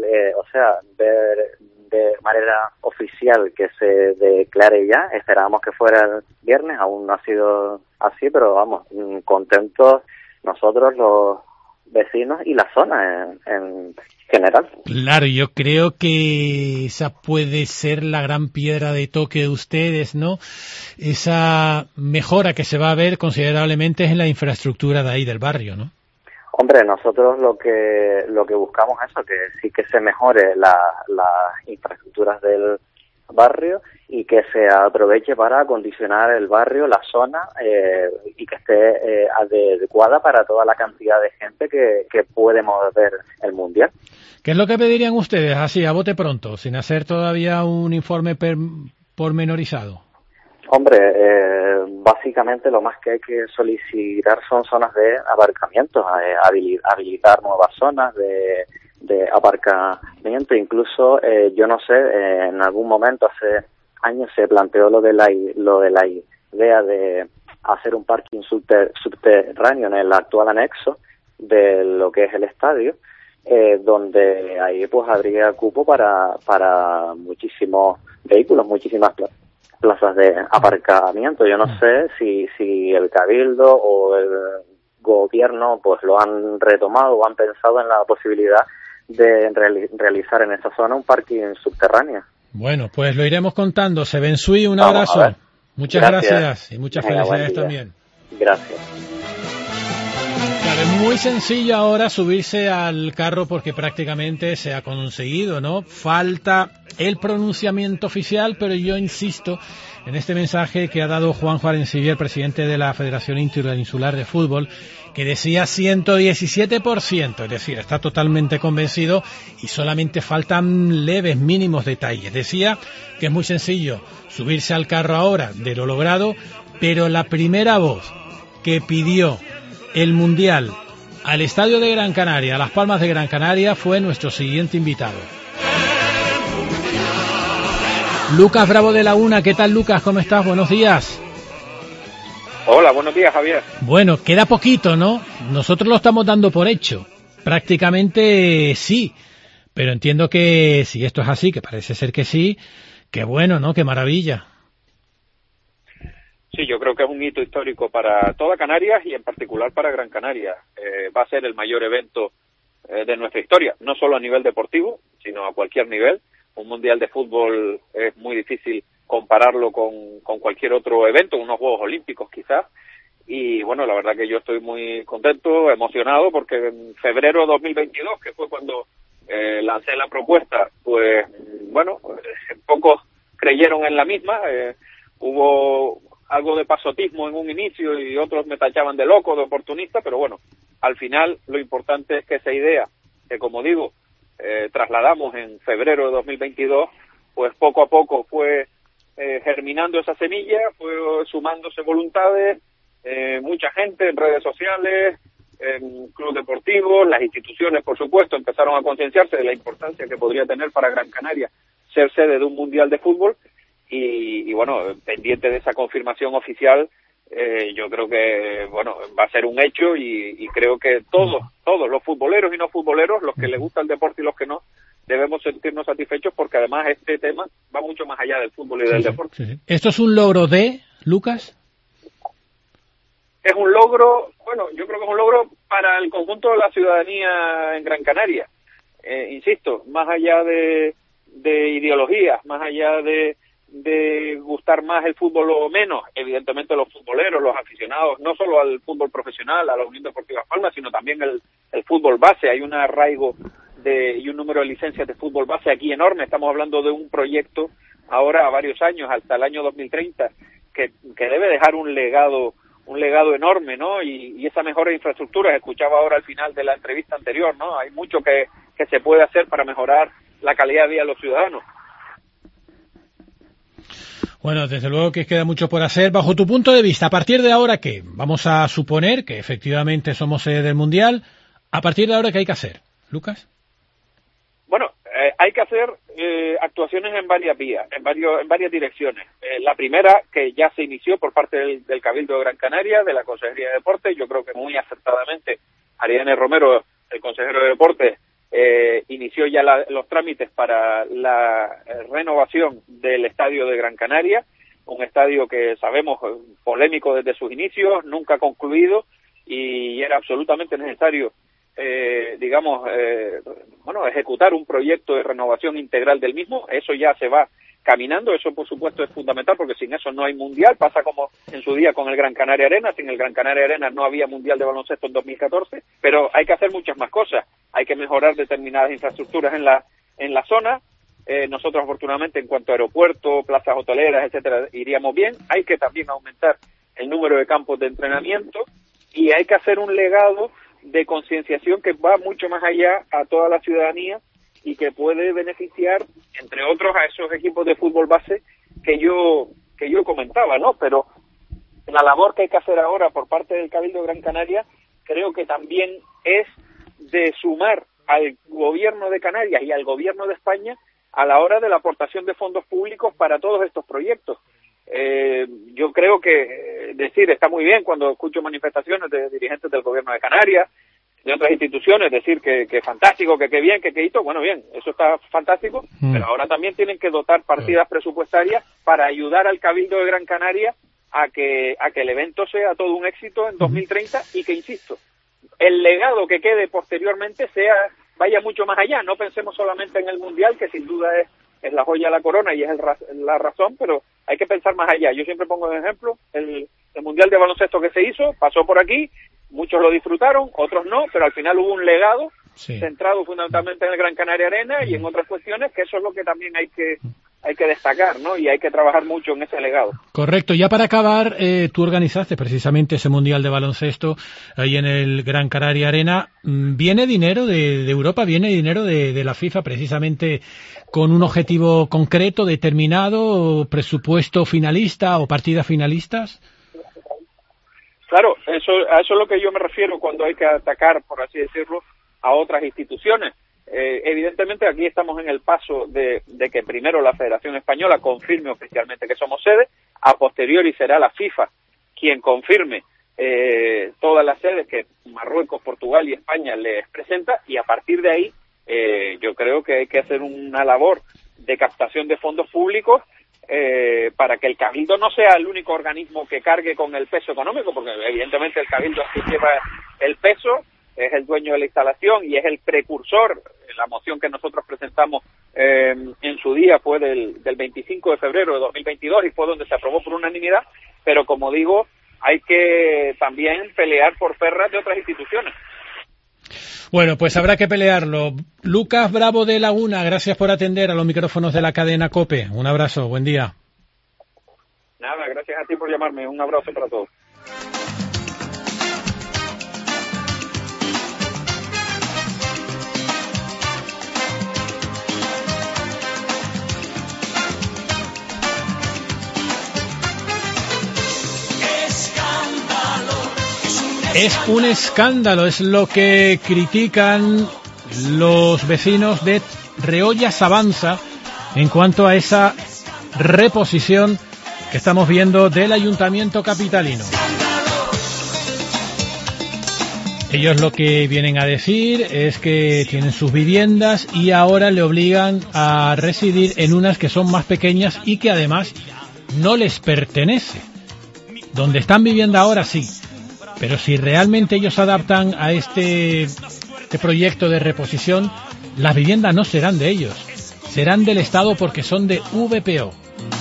ver de manera oficial que se declare ya. Esperábamos que fuera el viernes, aún no ha sido así, pero vamos, contentos nosotros, los vecinos y la zona en general. Claro, yo creo que esa puede ser la gran piedra de toque de ustedes, ¿no? Esa mejora que se va a ver considerablemente es en la infraestructura de ahí del barrio, ¿no? Hombre, nosotros lo que buscamos es eso, que sí que se mejore las infraestructuras del barrio y que se aproveche para acondicionar el barrio, la zona, y que esté adecuada para toda la cantidad de gente que puede mover el Mundial. ¿Qué es lo que pedirían ustedes, así, a bote pronto, sin hacer todavía un informe pormenorizado? Hombre, básicamente lo más que hay que solicitar son zonas de aparcamiento, habilitar nuevas zonas de aparcamiento. Incluso, yo no sé, en algún momento hace años se planteó lo de la idea de hacer un parking subterráneo en el actual anexo de lo que es el estadio, donde ahí pues habría cupo para muchísimos vehículos, muchísimas plazas de aparcamiento. Yo no sé si el Cabildo o el gobierno pues lo han retomado o han pensado en la posibilidad de realizar en esa zona un parking subterráneo. Bueno, pues lo iremos contando. Sebensui, un abrazo. Muchas gracias y muchas felicidades también. Gracias. Claro, es muy sencillo ahora subirse al carro porque prácticamente se ha conseguido, ¿no? Falta el pronunciamiento oficial, pero yo insisto en este mensaje que ha dado Juanjo Arencibia, el presidente de la Federación Interinsular de Fútbol, que decía 117%, es decir, está totalmente convencido y solamente faltan leves, mínimos detalles. Decía que es muy sencillo subirse al carro ahora de lo logrado, pero la primera voz que pidió el Mundial al Estadio de Gran Canaria, a Las Palmas de Gran Canaria, fue nuestro siguiente invitado. Lucas Bravo de la Una. ¿Qué tal, Lucas? ¿Cómo estás? Buenos días. Hola, buenos días, Javier. Bueno, queda poquito, ¿no? Nosotros lo estamos dando por hecho. Prácticamente sí. Pero entiendo que si esto es así, que parece ser que sí, qué bueno, ¿no? Qué maravilla. Sí, yo creo que es un hito histórico para toda Canarias y en particular para Gran Canaria. Va a ser el mayor evento de nuestra historia, no solo a nivel deportivo, sino a cualquier nivel. Un mundial de fútbol es muy difícil compararlo con cualquier otro evento, unos Juegos Olímpicos quizás. Y bueno, la verdad que yo estoy muy contento, emocionado, porque en febrero de 2022, que fue cuando lancé la propuesta, pues bueno, pocos creyeron en la misma. Hubo algo de pasotismo en un inicio y otros me tachaban de loco, de oportunista, pero bueno, al final lo importante es que esa idea, que como digo, trasladamos en febrero de 2022, pues poco a poco fue germinando esa semilla, fue sumándose voluntades, mucha gente en redes sociales, en clubes deportivos, las instituciones, por supuesto, empezaron a concienciarse de la importancia que podría tener para Gran Canaria ser sede de un mundial de fútbol. Y bueno, pendiente de esa confirmación oficial, yo creo que bueno, va a ser un hecho y creo que todos los futboleros y no futboleros, los que les gusta el deporte y los que no, debemos sentirnos satisfechos porque además este tema va mucho más allá del fútbol y del deporte. Sí. ¿Esto es un logro de, Lucas? Es un logro, bueno, yo creo que es un logro para el conjunto de la ciudadanía en Gran Canaria. Insisto, más allá de ideologías, más allá de gustar más el fútbol o menos, evidentemente los futboleros, los aficionados, no solo al fútbol profesional, a la Unión Deportiva Palmas, sino también el fútbol base. Hay un arraigo y un número de licencias de fútbol base aquí enorme. Estamos hablando de un proyecto ahora a varios años, hasta el año 2030, que debe dejar un legado enorme, ¿no? Y esa mejora de infraestructuras, escuchaba ahora al final de la entrevista anterior, ¿no? Hay mucho que se puede hacer para mejorar la calidad de vida de los ciudadanos. Bueno, desde luego que queda mucho por hacer. Bajo tu punto de vista, ¿a partir de ahora qué? Vamos a suponer que efectivamente somos sede del Mundial. ¿A partir de ahora qué hay que hacer, Lucas? Bueno, hay que hacer actuaciones en varias vías, en varias direcciones. La primera, que ya se inició por parte del Cabildo de Gran Canaria, de la Consejería de Deportes, yo creo que muy acertadamente Ariane Romero, el consejero de Deportes, inició ya los trámites para la renovación del estadio de Gran Canaria, un estadio que sabemos polémico desde sus inicios, nunca concluido, y era absolutamente necesario ejecutar un proyecto de renovación integral del mismo. Eso ya se va caminando, eso por supuesto es fundamental porque sin eso no hay mundial. Pasa como en su día con el Gran Canaria Arena, sin el Gran Canaria Arena no había mundial de baloncesto en 2014, pero hay que hacer muchas más cosas. Hay que mejorar determinadas infraestructuras en la zona. Nosotros afortunadamente en cuanto a aeropuerto, plazas hoteleras, etcétera, iríamos bien. Hay que también aumentar el número de campos de entrenamiento y hay que hacer un legado de concienciación que va mucho más allá a toda la ciudadanía y que puede beneficiar, entre otros, a esos equipos de fútbol base que yo comentaba, ¿no? Pero la labor que hay que hacer ahora por parte del Cabildo de Gran Canaria creo que también es de sumar al gobierno de Canarias y al gobierno de España a la hora de la aportación de fondos públicos para todos estos proyectos. Yo creo que decir está muy bien cuando escucho manifestaciones de dirigentes del gobierno de Canarias, de otras instituciones, decir que fantástico, que qué bien, que qué hito. Bueno, bien, eso está fantástico, pero ahora también tienen que dotar partidas presupuestarias para ayudar al Cabildo de Gran Canaria a que el evento sea todo un éxito en 2030 y que, insisto, el legado que quede posteriormente vaya mucho más allá. No pensemos solamente en el Mundial, que sin duda es la joya de la corona y es la razón, pero hay que pensar más allá. Yo siempre pongo de ejemplo el Mundial de baloncesto que se hizo, pasó por aquí, muchos lo disfrutaron, otros no, pero al final hubo un legado sí, centrado fundamentalmente en el Gran Canaria Arena y en otras cuestiones, que eso es lo que también hay que destacar, ¿no? Y hay que trabajar mucho en ese legado. Correcto. Ya para acabar, tú organizaste precisamente ese Mundial de Baloncesto ahí en el Gran Canaria Arena. ¿Viene dinero de Europa, viene dinero de la FIFA precisamente con un objetivo concreto, determinado, presupuesto finalista o partidas finalistas? Claro, a eso es lo que yo me refiero cuando hay que atacar, por así decirlo, a otras instituciones. Evidentemente aquí estamos en el paso de que primero la Federación Española confirme oficialmente que somos sede, a posteriori será la FIFA quien confirme todas las sedes que Marruecos, Portugal y España les presenta, y a partir de ahí yo creo que hay que hacer una labor de captación de fondos públicos para que el Cabildo no sea el único organismo que cargue con el peso económico, porque evidentemente el Cabildo así lleva el peso, es el dueño de la instalación y es el precursor. La moción que nosotros presentamos en su día fue del 25 de febrero de 2022 y fue donde se aprobó por unanimidad, pero como digo, hay que también pelear por perras de otras instituciones. Bueno, pues habrá que pelearlo. Lucas Bravo de Laguna, gracias por atender a los micrófonos de la cadena COPE. Un abrazo, buen día. Nada, gracias a ti por llamarme. Un abrazo para todos. Es un escándalo, es lo que critican los vecinos de Reollas Avanza en cuanto a esa reposición que estamos viendo del Ayuntamiento capitalino. Ellos lo que vienen a decir es que tienen sus viviendas y ahora le obligan a residir en unas que son más pequeñas y que además no les pertenece. Donde están viviendo ahora sí. Pero si realmente ellos se adaptan a este proyecto de reposición, las viviendas no serán de ellos, serán del Estado porque son de VPO.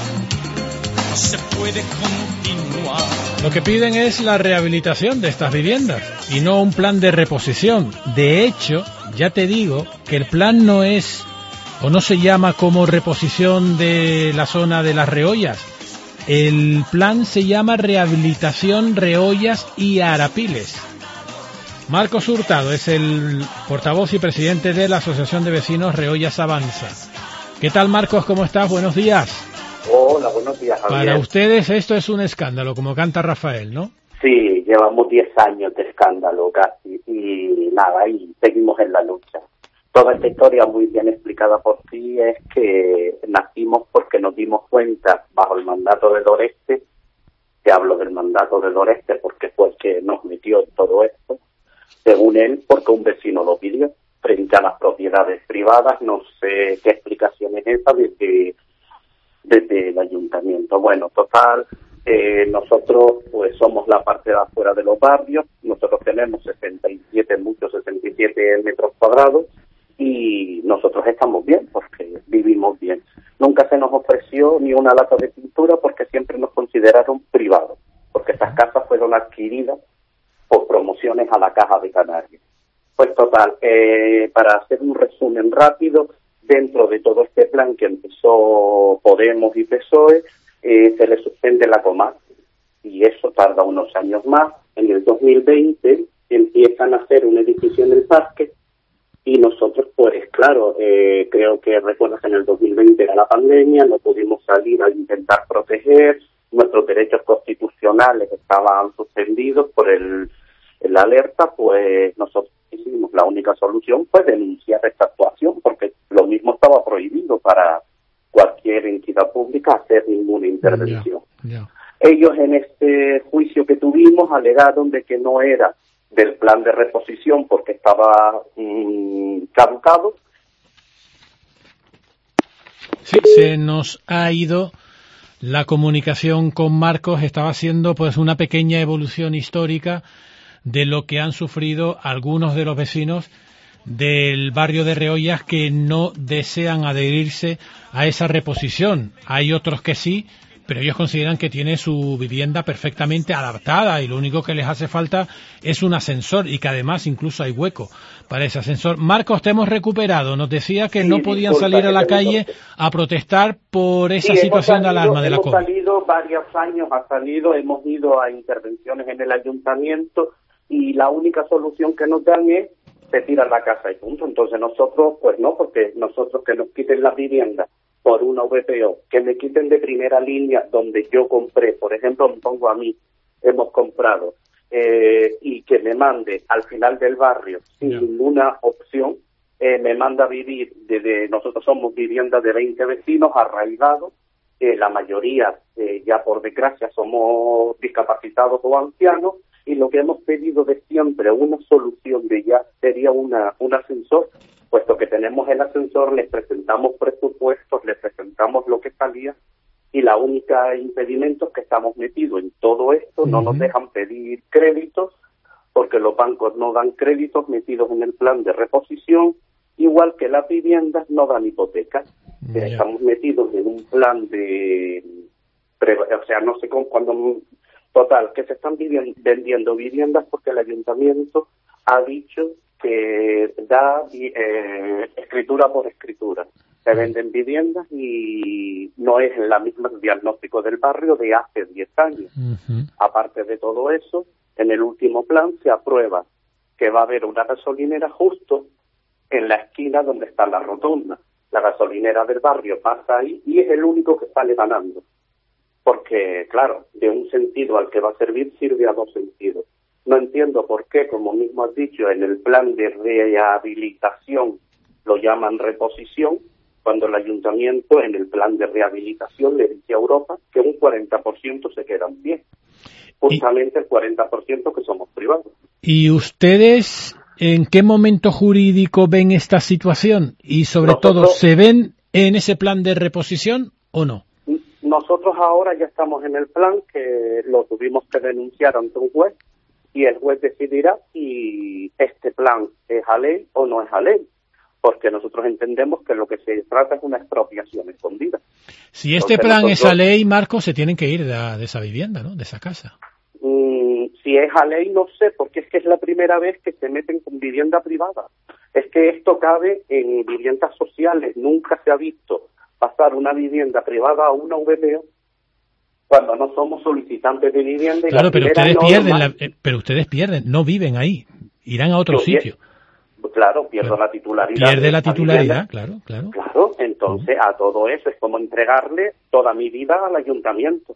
Lo que piden es la rehabilitación de estas viviendas y no un plan de reposición. De hecho, ya te digo que el plan no es o no se llama como reposición de la zona de las Reollas. El plan se llama Rehabilitación Reollas y Arapiles. Marcos Hurtado es el portavoz y presidente de la Asociación de Vecinos Reollas Avanza. ¿Qué tal, Marcos? ¿Cómo estás? Buenos días. Hola, buenos días, Javier. Para ustedes esto es un escándalo, como canta Rafael, ¿no? Sí, llevamos 10 años de escándalo casi y nada, y seguimos en la lucha. Toda esta historia muy bien explicada por ti es que nacimos porque nos dimos cuenta bajo el mandato de Doreste, te hablo del mandato de Doreste porque fue el que nos metió en todo esto, según él, porque un vecino lo pidió, frente a las propiedades privadas, no sé qué explicación es esa desde el ayuntamiento. Bueno, total, nosotros pues somos la parte de afuera de los barrios, nosotros tenemos 67 metros cuadrados, y nosotros estamos bien porque vivimos bien. Nunca se nos ofreció ni una lata de pintura porque siempre nos consideraron privados, porque estas casas fueron adquiridas por promociones a la Caja de Canarias. Pues total, para hacer un resumen rápido, dentro de todo este plan que empezó Podemos y PSOE, se le suspende la Comar y eso tarda unos años más. En el 2020 empiezan a hacer un edificio en el parque. Y nosotros, pues claro, creo que recuerdas que en el 2020 era la pandemia, no pudimos salir a intentar proteger, nuestros derechos constitucionales estaban suspendidos por la alerta, pues nosotros hicimos, la única solución fue denunciar esta actuación, porque lo mismo estaba prohibido para cualquier entidad pública hacer ninguna intervención. Ellos en este juicio que tuvimos alegaron de que no era del plan de reposición porque estaba caducado. Sí, se nos ha ido la comunicación con Marcos. Estaba haciendo pues una pequeña evolución histórica de lo que han sufrido algunos de los vecinos del barrio de Reollas que no desean adherirse a esa reposición. Hay otros que sí, pero ellos consideran que tiene su vivienda perfectamente adaptada y lo único que les hace falta es un ascensor y que además incluso hay hueco para ese ascensor. Marcos, te hemos recuperado. Nos decía que no podían salir a la calle a protestar por esa situación de alarma de la COVID. Hemos salido varios años, hemos ido a intervenciones en el ayuntamiento y la única solución que nos dan es se tira la casa y punto. Entonces nosotros, pues no, porque nosotros que nos quiten las viviendas por una VPO, que me quiten de primera línea donde yo compré, por ejemplo, me pongo a mí, hemos comprado, y que me mande al final del barrio sin ninguna opción, me manda a vivir, nosotros somos viviendas de 20 vecinos arraigados, la mayoría ya por desgracia somos discapacitados o ancianos, y lo que hemos pedido de siempre, una solución de ya sería un ascensor, puesto que tenemos el ascensor, les presentamos presupuestos, les presentamos lo que salía, y la única impedimento es que estamos metidos en todo esto, no nos dejan pedir créditos, porque los bancos no dan créditos metidos en el plan de reposición, igual que las viviendas no dan hipotecas. Estamos metidos en un plan no sé cuándo. Total, que se están vendiendo viviendas porque el ayuntamiento ha dicho que da escritura por escritura. Se venden viviendas y no es la misma diagnóstico del barrio de hace 10 años. Aparte de todo eso, en el último plan se aprueba que va a haber una gasolinera justo en la esquina donde está la rotonda. La gasolinera del barrio pasa ahí y es el único que sale ganando. Porque, claro, de un sentido al que va a servir, sirve a dos sentidos. No entiendo por qué, como mismo has dicho, en el plan de rehabilitación lo llaman reposición, cuando el ayuntamiento en el plan de rehabilitación le dice a Europa que un 40% se quedan bien. Justamente el 40% que somos privados. ¿Y ustedes en qué momento jurídico ven esta situación? Y sobre todo, ¿se ven en ese plan de reposición o no? Nosotros ahora ya estamos en el plan que lo tuvimos que denunciar ante un juez y el juez decidirá si este plan es a ley o no es a ley, porque nosotros entendemos que lo que se trata es una expropiación escondida. Si este plan es a ley, Marcos, se tienen que ir de esa vivienda, ¿no? De esa casa. Si es a ley, no sé, porque es que es la primera vez que se meten con vivienda privada. Es que esto cabe en viviendas sociales, nunca se ha visto pasar una vivienda privada a una VPO cuando no somos solicitantes de vivienda. Claro, pero ustedes pierden, no viven ahí, irán a otro sitio. Claro, pierdo la titularidad. Pierde la titularidad, claro. Claro, entonces a todo eso es como entregarle toda mi vida al ayuntamiento.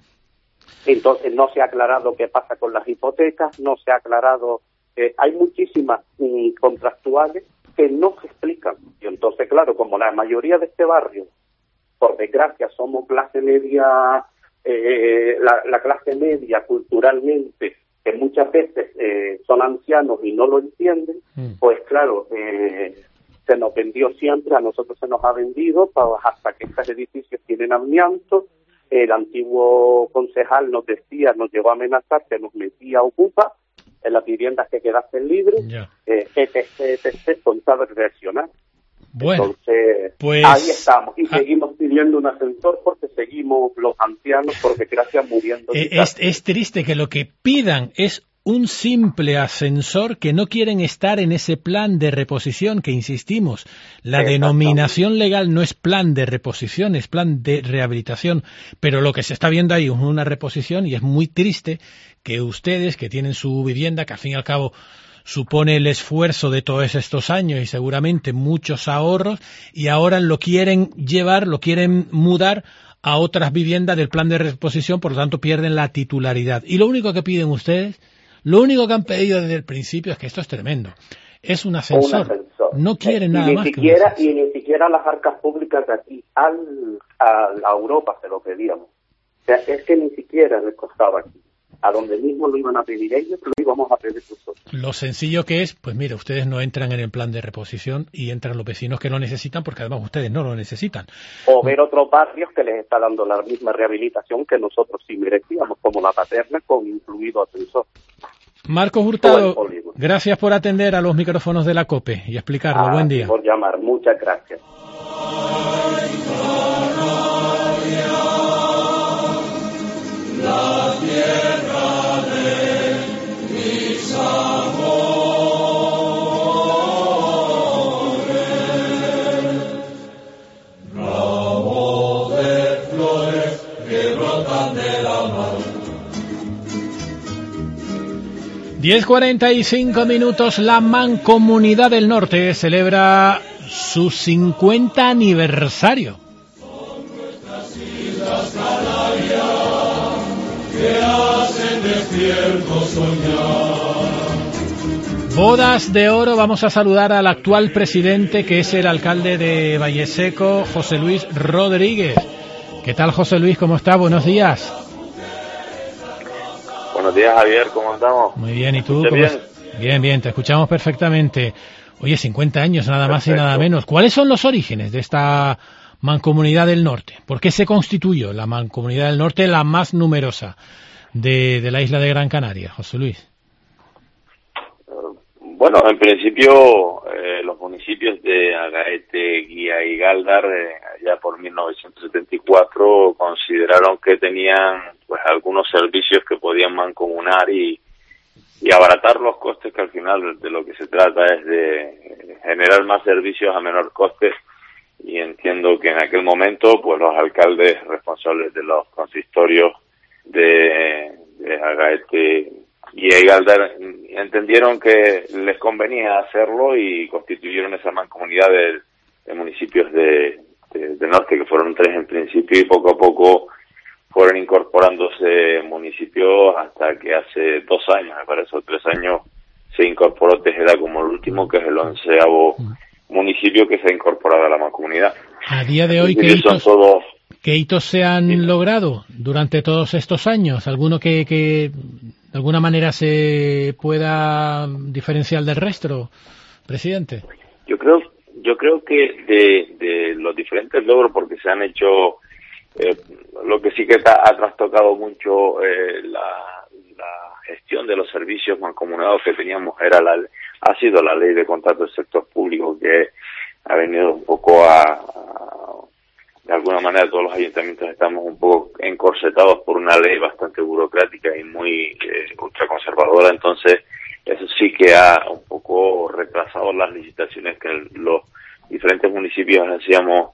Entonces no se ha aclarado qué pasa con las hipotecas, no se ha aclarado, hay muchísimas contractuales que no se explican. Y entonces, claro, como la mayoría de este barrio, por desgracia, somos clase media, la clase media culturalmente, que muchas veces son ancianos y no lo entienden, pues claro, se nos vendió siempre, a nosotros se nos ha vendido hasta que estos edificios tienen amianto. El antiguo concejal nos llegó a amenazar que nos metía a Ocupa en las viviendas que quedasen libres, con saber reaccionar. Bueno, entonces, pues ahí estamos, y seguimos pidiendo un ascensor porque seguimos los ancianos, por desgracia, muriendo. Es triste que lo que pidan es un simple ascensor, que no quieren estar en ese plan de reposición, que insistimos, la denominación legal no es plan de reposición, es plan de rehabilitación, pero lo que se está viendo ahí es una reposición y es muy triste que ustedes, que tienen su vivienda, que al fin y al cabo supone el esfuerzo de todos estos años y seguramente muchos ahorros, y ahora lo quieren mudar a otras viviendas del plan de reposición, por lo tanto pierden la titularidad. Y lo único que piden ustedes, lo único que han pedido desde el principio, es que esto es tremendo, es un ascensor. No quieren nada más que un ascensor. Y ni siquiera las arcas públicas de aquí, a Europa se lo pedíamos. O sea, es que ni siquiera les costaba aquí. A donde mismo lo iban a pedir ellos, lo íbamos a pedir nosotros. Lo sencillo que es, pues mira, ustedes no entran en el plan de reposición y entran los vecinos que lo necesitan, porque además ustedes no lo necesitan. O ver otros barrios que les está dando la misma rehabilitación que nosotros sí merecíamos, como la Paterna, con incluido ascensor. Marcos Hurtado, gracias por atender a los micrófonos de la COPE y explicarlo. Buen día. Por llamar, muchas gracias. 10:45 minutos. La Mancomunidad del Norte celebra su 50 aniversario. Bodas de oro. Vamos a saludar al actual presidente, que es el alcalde de Valleseco, José Luis Rodríguez. ¿Qué tal, José Luis? ¿Cómo está? Buenos días. Buenos días, Javier. ¿Cómo estamos? Muy bien. ¿Y tú? Bien? Bien, bien. Te escuchamos perfectamente. Oye, 50 años, nada más y nada menos. ¿Cuáles son los orígenes de esta Mancomunidad del Norte? ¿Por qué se constituyó la Mancomunidad del Norte, la más numerosa de la isla de Gran Canaria, José Luis? Bueno, en principio los municipios de Agaete, Guía y Galdar, ya por 1974, consideraron que tenían pues algunos servicios que podían mancomunar y abaratar los costes, que al final de lo que se trata es de generar más servicios a menor coste. Y entiendo que en aquel momento pues los alcaldes responsables de los consistorios de Agaete y Galdar entendieron que les convenía hacerlo y constituyeron esa mancomunidad de municipios de norte, que fueron 3 en principio, y poco a poco fueron incorporándose municipios hasta que hace 2 años, me parece, o 3 años, se incorporó Tejeda como el último, que es el 11º municipio que se ha incorporado a la mancomunidad. A día de hoy, ¿qué hitos se han logrado durante todos estos años? ¿Alguno que de alguna manera se pueda diferenciar del resto, presidente? Yo creo que de los diferentes logros, porque se han hecho, lo que sí que ha trastocado mucho la gestión de los servicios mancomunados que teníamos ha sido la ley de contratos del sector público, que ha venido un poco de alguna manera todos los ayuntamientos estamos un poco encorsetados por una ley bastante burocrática y muy ultraconservadora. Entonces eso sí que ha un poco retrasado las licitaciones que los diferentes municipios hacíamos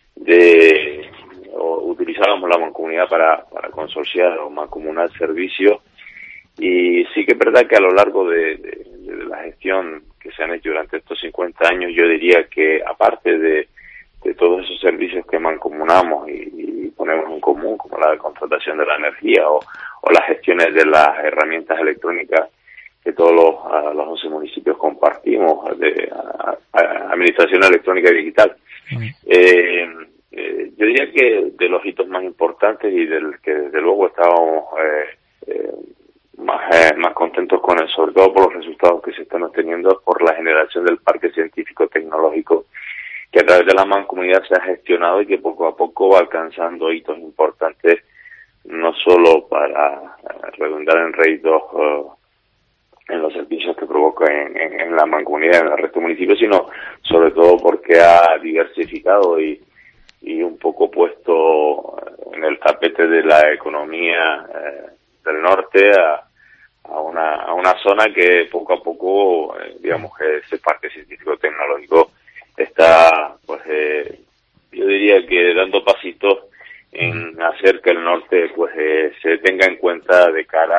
o utilizábamos la mancomunidad para consorciar o mancomunar servicios. Y sí que es verdad que a lo largo de la gestión que se han hecho durante estos 50 años, yo diría que aparte de todos esos servicios que mancomunamos y ponemos en común, como la contratación de la energía o las gestiones de las herramientas electrónicas que todos los 11 municipios compartimos, de administración electrónica y digital. Yo diría que de los hitos más importantes y del que desde luego estábamos más contentos con él, sobre todo por los resultados que se están obteniendo, por la generación del parque científico-tecnológico, que a través de la mancomunidad se ha gestionado y que poco a poco va alcanzando hitos importantes, no solo para redundar en réditos en los servicios que provoca en la mancomunidad, en el resto del municipio, sino sobre todo porque ha diversificado y un poco puesto en el tapete de la economía del norte a una zona que poco a poco, digamos que ese parque científico-tecnológico está, pues yo diría que dando pasitos en hacer que el norte pues se tenga en cuenta de cara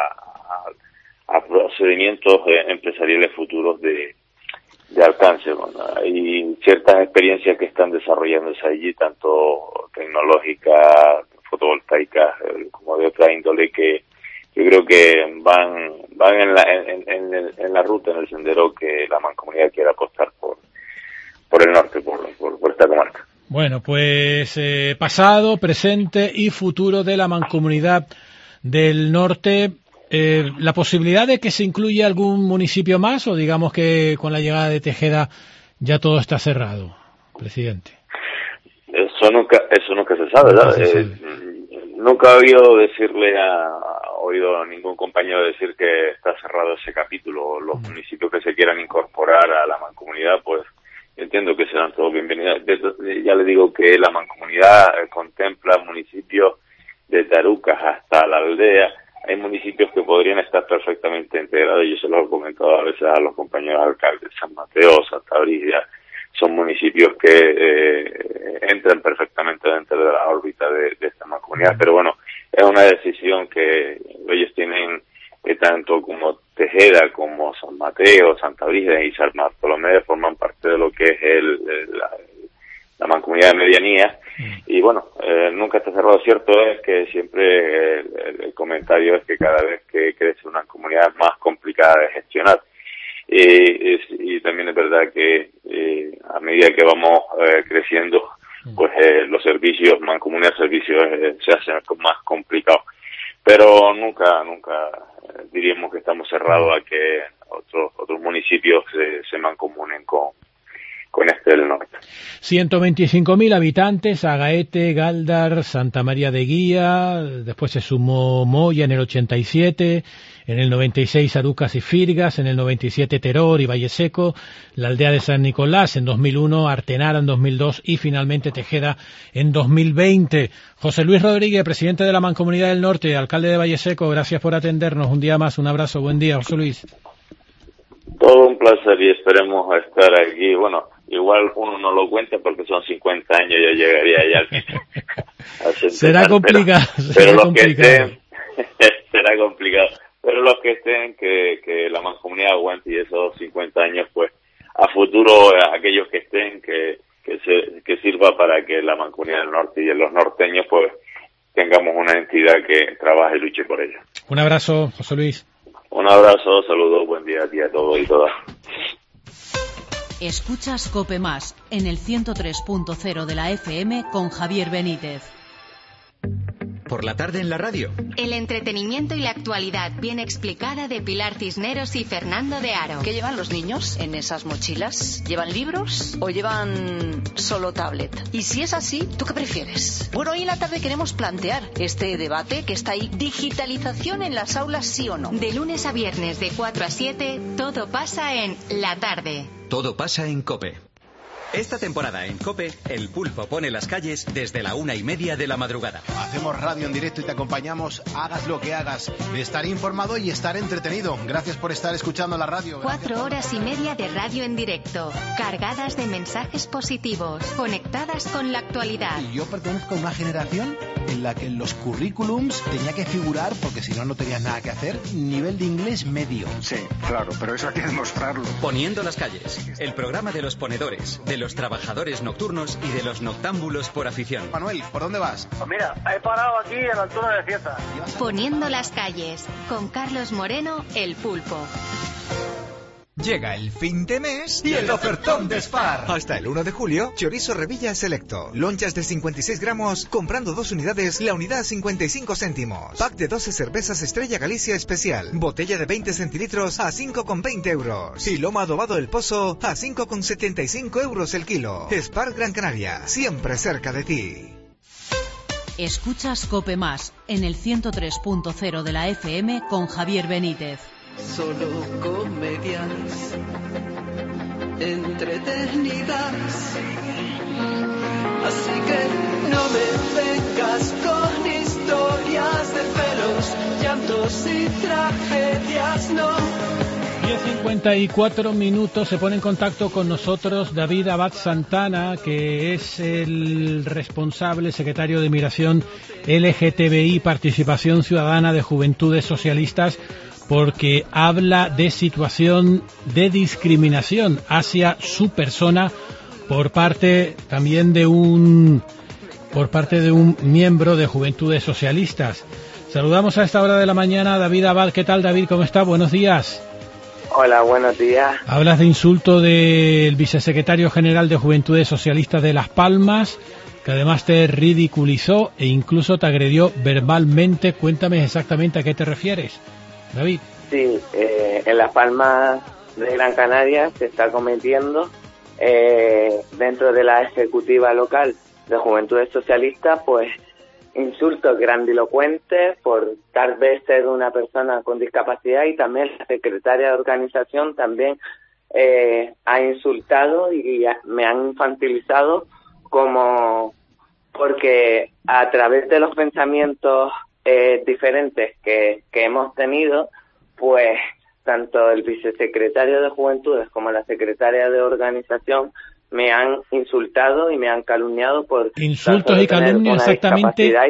a procedimientos empresariales futuros de alcance. Bueno, hay ciertas experiencias que están desarrollándose allí, tanto tecnológicas, fotovoltaicas, como de otra índole, que yo creo que van en la ruta, en el sendero que la mancomunidad quiere apostar por el norte, por esta comarca. Bueno, pues pasado, presente y futuro de la Mancomunidad del Norte. ¿La posibilidad de que se incluya algún municipio más, o digamos que con la llegada de Tejeda ya todo está cerrado, presidente? Eso nunca se sabe, ¿verdad? Nunca he oído a ningún compañero decir que está cerrado ese capítulo. Los municipios que se quieran incorporar a la mancomunidad, pues entiendo que serán todos bienvenidos. Ya le digo que la mancomunidad contempla municipios de Tarucas hasta la aldea. Hay municipios que podrían estar perfectamente integrados, yo se los he comentado a veces a los compañeros alcaldes. San Mateo, Santa Brigia, son municipios que entran perfectamente dentro de la órbita de esta mancomunidad, pero bueno, es una decisión que ellos tienen, tanto como Tejeda Tejeda, como San Mateo, Santa Brígida y San Bartolomé forman parte de lo que es la mancomunidad de medianía. Y bueno, nunca está cerrado. Cierto es que siempre el comentario es que cada vez que crece una comunidad es más complicada de gestionar. Y también es verdad que a medida que vamos creciendo, pues los servicios, mancomunidad de servicios, se hacen más complicados. Pero nunca diríamos que estamos cerrados a que otros municipios se mancomunen con este del norte. 125.000 habitantes, Agaete, Galdar, Santa María de Guía, después se sumó Moya en el 87, en el 96 Arucas y Firgas, en el 97 Teror y Valle Seco, la aldea de San Nicolás en 2001, Artenara en 2002 y finalmente Tejeda en 2020. José Luis Rodríguez, presidente de la Mancomunidad del Norte, alcalde de Valle Seco, gracias por atendernos un día más, un abrazo, buen día, José Luis. Todo un placer y esperemos estar aquí. Bueno, igual uno no lo cuenta porque son 50 años, ya llegaría ya. Será complicado. Pero los que estén, será complicado. Pero los que estén, que la mancomunidad aguante y esos 50 años, pues, a futuro, aquellos que estén, que sirva para que la mancomunidad del norte y los norteños, pues, tengamos una entidad que trabaje y luche por ello. Un abrazo, José Luis. Un abrazo, saludos, buen día a ti, a todos y todas. Escuchas COPE Más en el 103.0 de la FM con Javier Benítez. Por la tarde en la radio. El entretenimiento y la actualidad bien explicada de Pilar Cisneros y Fernando de Aro. ¿Qué llevan los niños en esas mochilas? ¿Llevan libros o llevan solo tablet? Y si es así, ¿tú qué prefieres? Bueno, hoy en la tarde queremos plantear este debate que está ahí. ¿Digitalización en las aulas, sí o no? De lunes a viernes de 4 a 7, todo pasa en La Tarde. Todo pasa en COPE. Esta temporada en COPE, el Pulpo pone las calles desde la 1:30 de la madrugada. Hacemos radio en directo y te acompañamos, hagas lo que hagas. Estar informado y estar entretenido. Gracias por estar escuchando la radio. 4 horas y media de radio en directo, cargadas de mensajes positivos, conectadas con la actualidad. Y yo pertenezco a una generación en la que en los currículums tenía que figurar, porque si no, no tenías nada que hacer, nivel de inglés medio. Sí, claro, pero eso hay que demostrarlo. Poniendo las calles, el programa de los ponedores, de los trabajadores nocturnos y de los noctámbulos por afición. Manuel, ¿por dónde vas? Pues mira, he parado aquí a la altura de Cieza. Poniendo las calles, con Carlos Moreno, el Pulpo. Llega el fin de mes y el ofertón de Spar. Hasta el 1 de julio, chorizo Revilla Selecto. Lonchas de 56 gramos, comprando 2 unidades, la unidad a 55 céntimos. Pack de 12 cervezas Estrella Galicia Especial. Botella de 20 centilitros a 5,20 euros. Y lomo adobado El Pozo a 5,75 euros el kilo. Spar Gran Canaria, siempre cerca de ti. Escuchas COPE Más en el 103.0 de la FM con Javier Benítez. Solo comedias entretenidas, así que no me vengas con historias de pelos, llantos y tragedias, no. 10:54 minutos, se pone en contacto con nosotros David Abad Santana, que es el responsable, secretario de Migración LGTBI, Participación Ciudadana de Juventudes Socialistas, porque habla de situación de discriminación hacia su persona por parte también de un miembro de Juventudes Socialistas. Saludamos a esta hora de la mañana a David Abad. ¿Qué tal, David? ¿Cómo está? Buenos días. Hola, buenos días. Hablas de insulto del vicesecretario general de Juventudes Socialistas de Las Palmas, que además te ridiculizó e incluso te agredió verbalmente. Cuéntame exactamente a qué te refieres, David. Sí, en Las Palmas de Gran Canaria se está cometiendo dentro de la ejecutiva local de Juventudes Socialistas, pues insultos grandilocuentes por tal vez ser una persona con discapacidad, y también la secretaria de organización también ha insultado y me han infantilizado, como porque a través de los pensamientos diferentes que hemos tenido, pues tanto el vicesecretario de Juventudes como la secretaria de organización me han insultado y me han calumniado por insultos y calumnias exactamente.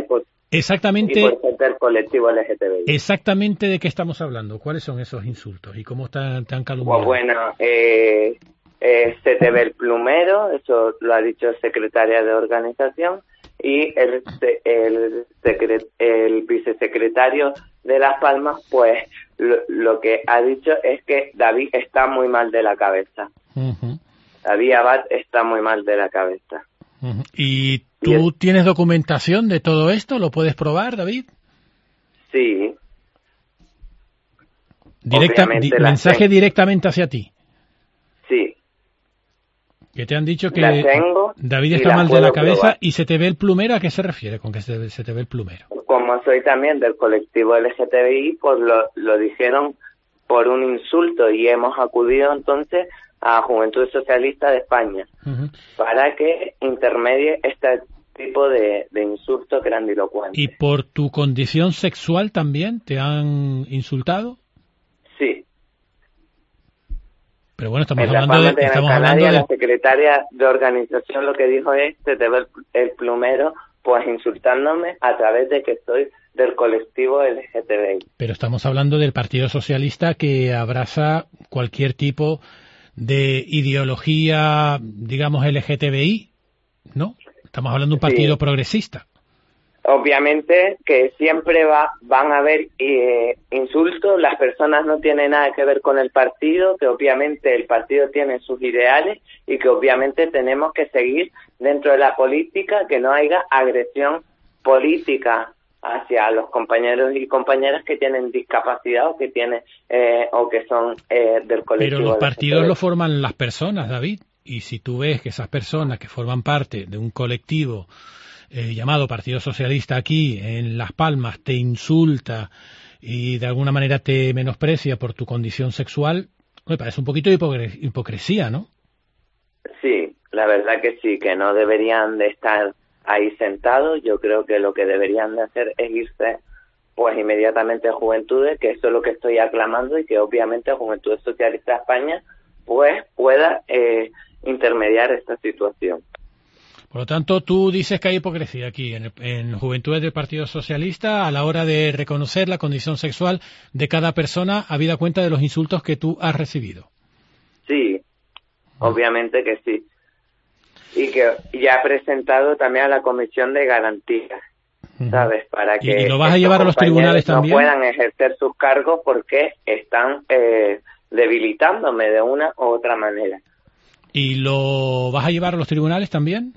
Exactamente. Y por ser del colectivo LGTBI. Exactamente de qué estamos hablando. ¿Cuáles son esos insultos y cómo te han calumniado? Pues bueno, se te ve el plumero, eso lo ha dicho secretaria de organización, y el vicesecretario de Las Palmas, pues lo que ha dicho es que David está muy mal de la cabeza. David Abad está muy mal de la cabeza. ¿Y tú tienes documentación de todo esto? ¿Lo puedes probar, David? Sí. Mensaje directamente hacia ti. Sí. Que te han dicho que tengo, David está mal de la cabeza probar. Y se te ve el plumero. ¿A qué se refiere con que se te ve el plumero? Como soy también del colectivo LGTBI, pues lo dijeron por un insulto y hemos acudido entonces a Juventud Socialista de España para que intermedie este tipo de insultos grandilocuentes. ¿Y por tu condición sexual también te han insultado? Sí. Pero bueno, estamos hablando de... La secretaria de organización lo que dijo es, se te ve el plumero, pues insultándome a través de que soy del colectivo LGTBI. Pero estamos hablando del Partido Socialista, que abraza cualquier tipo de ideología, digamos, LGTBI, ¿no? Estamos hablando de un partido progresista. Obviamente que siempre van a haber insultos, las personas no tienen nada que ver con el partido, que obviamente el partido tiene sus ideales y que obviamente tenemos que seguir dentro de la política, que no haya agresión política hacia los compañeros y compañeras que tienen discapacidad o que tienen o que son del colectivo. Pero los partidos lo forman las personas, David, y si tú ves que esas personas que forman parte de un colectivo llamado Partido Socialista aquí en Las Palmas te insulta y de alguna manera te menosprecia por tu condición sexual, me parece un poquito de hipocresía, ¿no? Sí, la verdad que sí, que no deberían de estar ahí sentados. Yo creo que lo que deberían de hacer es irse pues inmediatamente a Juventudes, que eso es lo que estoy aclamando, y que obviamente Juventudes Socialista de España pues pueda intermediar esta situación. Por lo tanto, tú dices que hay hipocresía aquí en Juventudes del Partido Socialista a la hora de reconocer la condición sexual de cada persona, habida cuenta de los insultos que tú has recibido. Sí, obviamente que sí. Y que ya ha presentado también a la Comisión de Garantías, ¿sabes? Para que ¿Y lo vas a llevar a los tribunales también? No puedan ejercer sus cargos porque están debilitándome de una u otra manera. ¿Y lo vas a llevar a los tribunales también?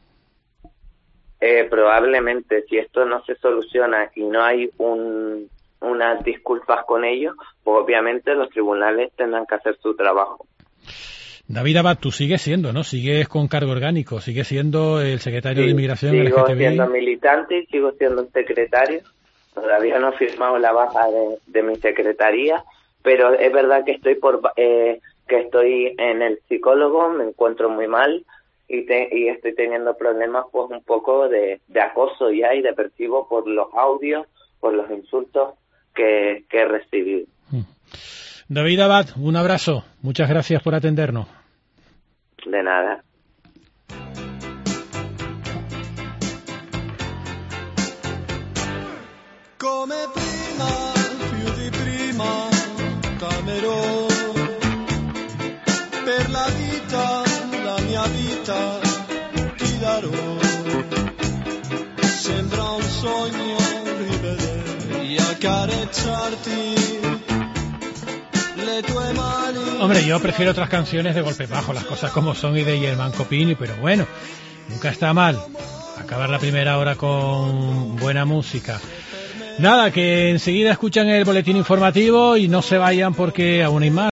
Probablemente, si esto no se soluciona y no hay unas disculpas con ellos, pues obviamente los tribunales tendrán que hacer su trabajo. David Abad, tú sigues siendo, ¿no? Sigues con cargo orgánico, sigues siendo el secretario de Inmigración LGTBI. Sigo LGTBI. Siendo militante y sigo siendo un secretario. Todavía no he firmado la baja de mi secretaría, pero es verdad que estoy en el psicólogo, me encuentro muy mal y estoy teniendo problemas pues un poco de acoso ya y de percibo por los audios, por los insultos que he recibido. David Abad, un abrazo. Muchas gracias por atendernos. De nada. Come prima, più di prima, camerò per la mia vita ti darò. Sembra un sogno rivedere y accarezzarti. Hombre, yo prefiero otras canciones de golpe bajo, las cosas como son, y de Germán Copini, pero bueno, nunca está mal acabar la primera hora con buena música. Nada, que enseguida escuchan el boletín informativo y no se vayan porque aún hay más.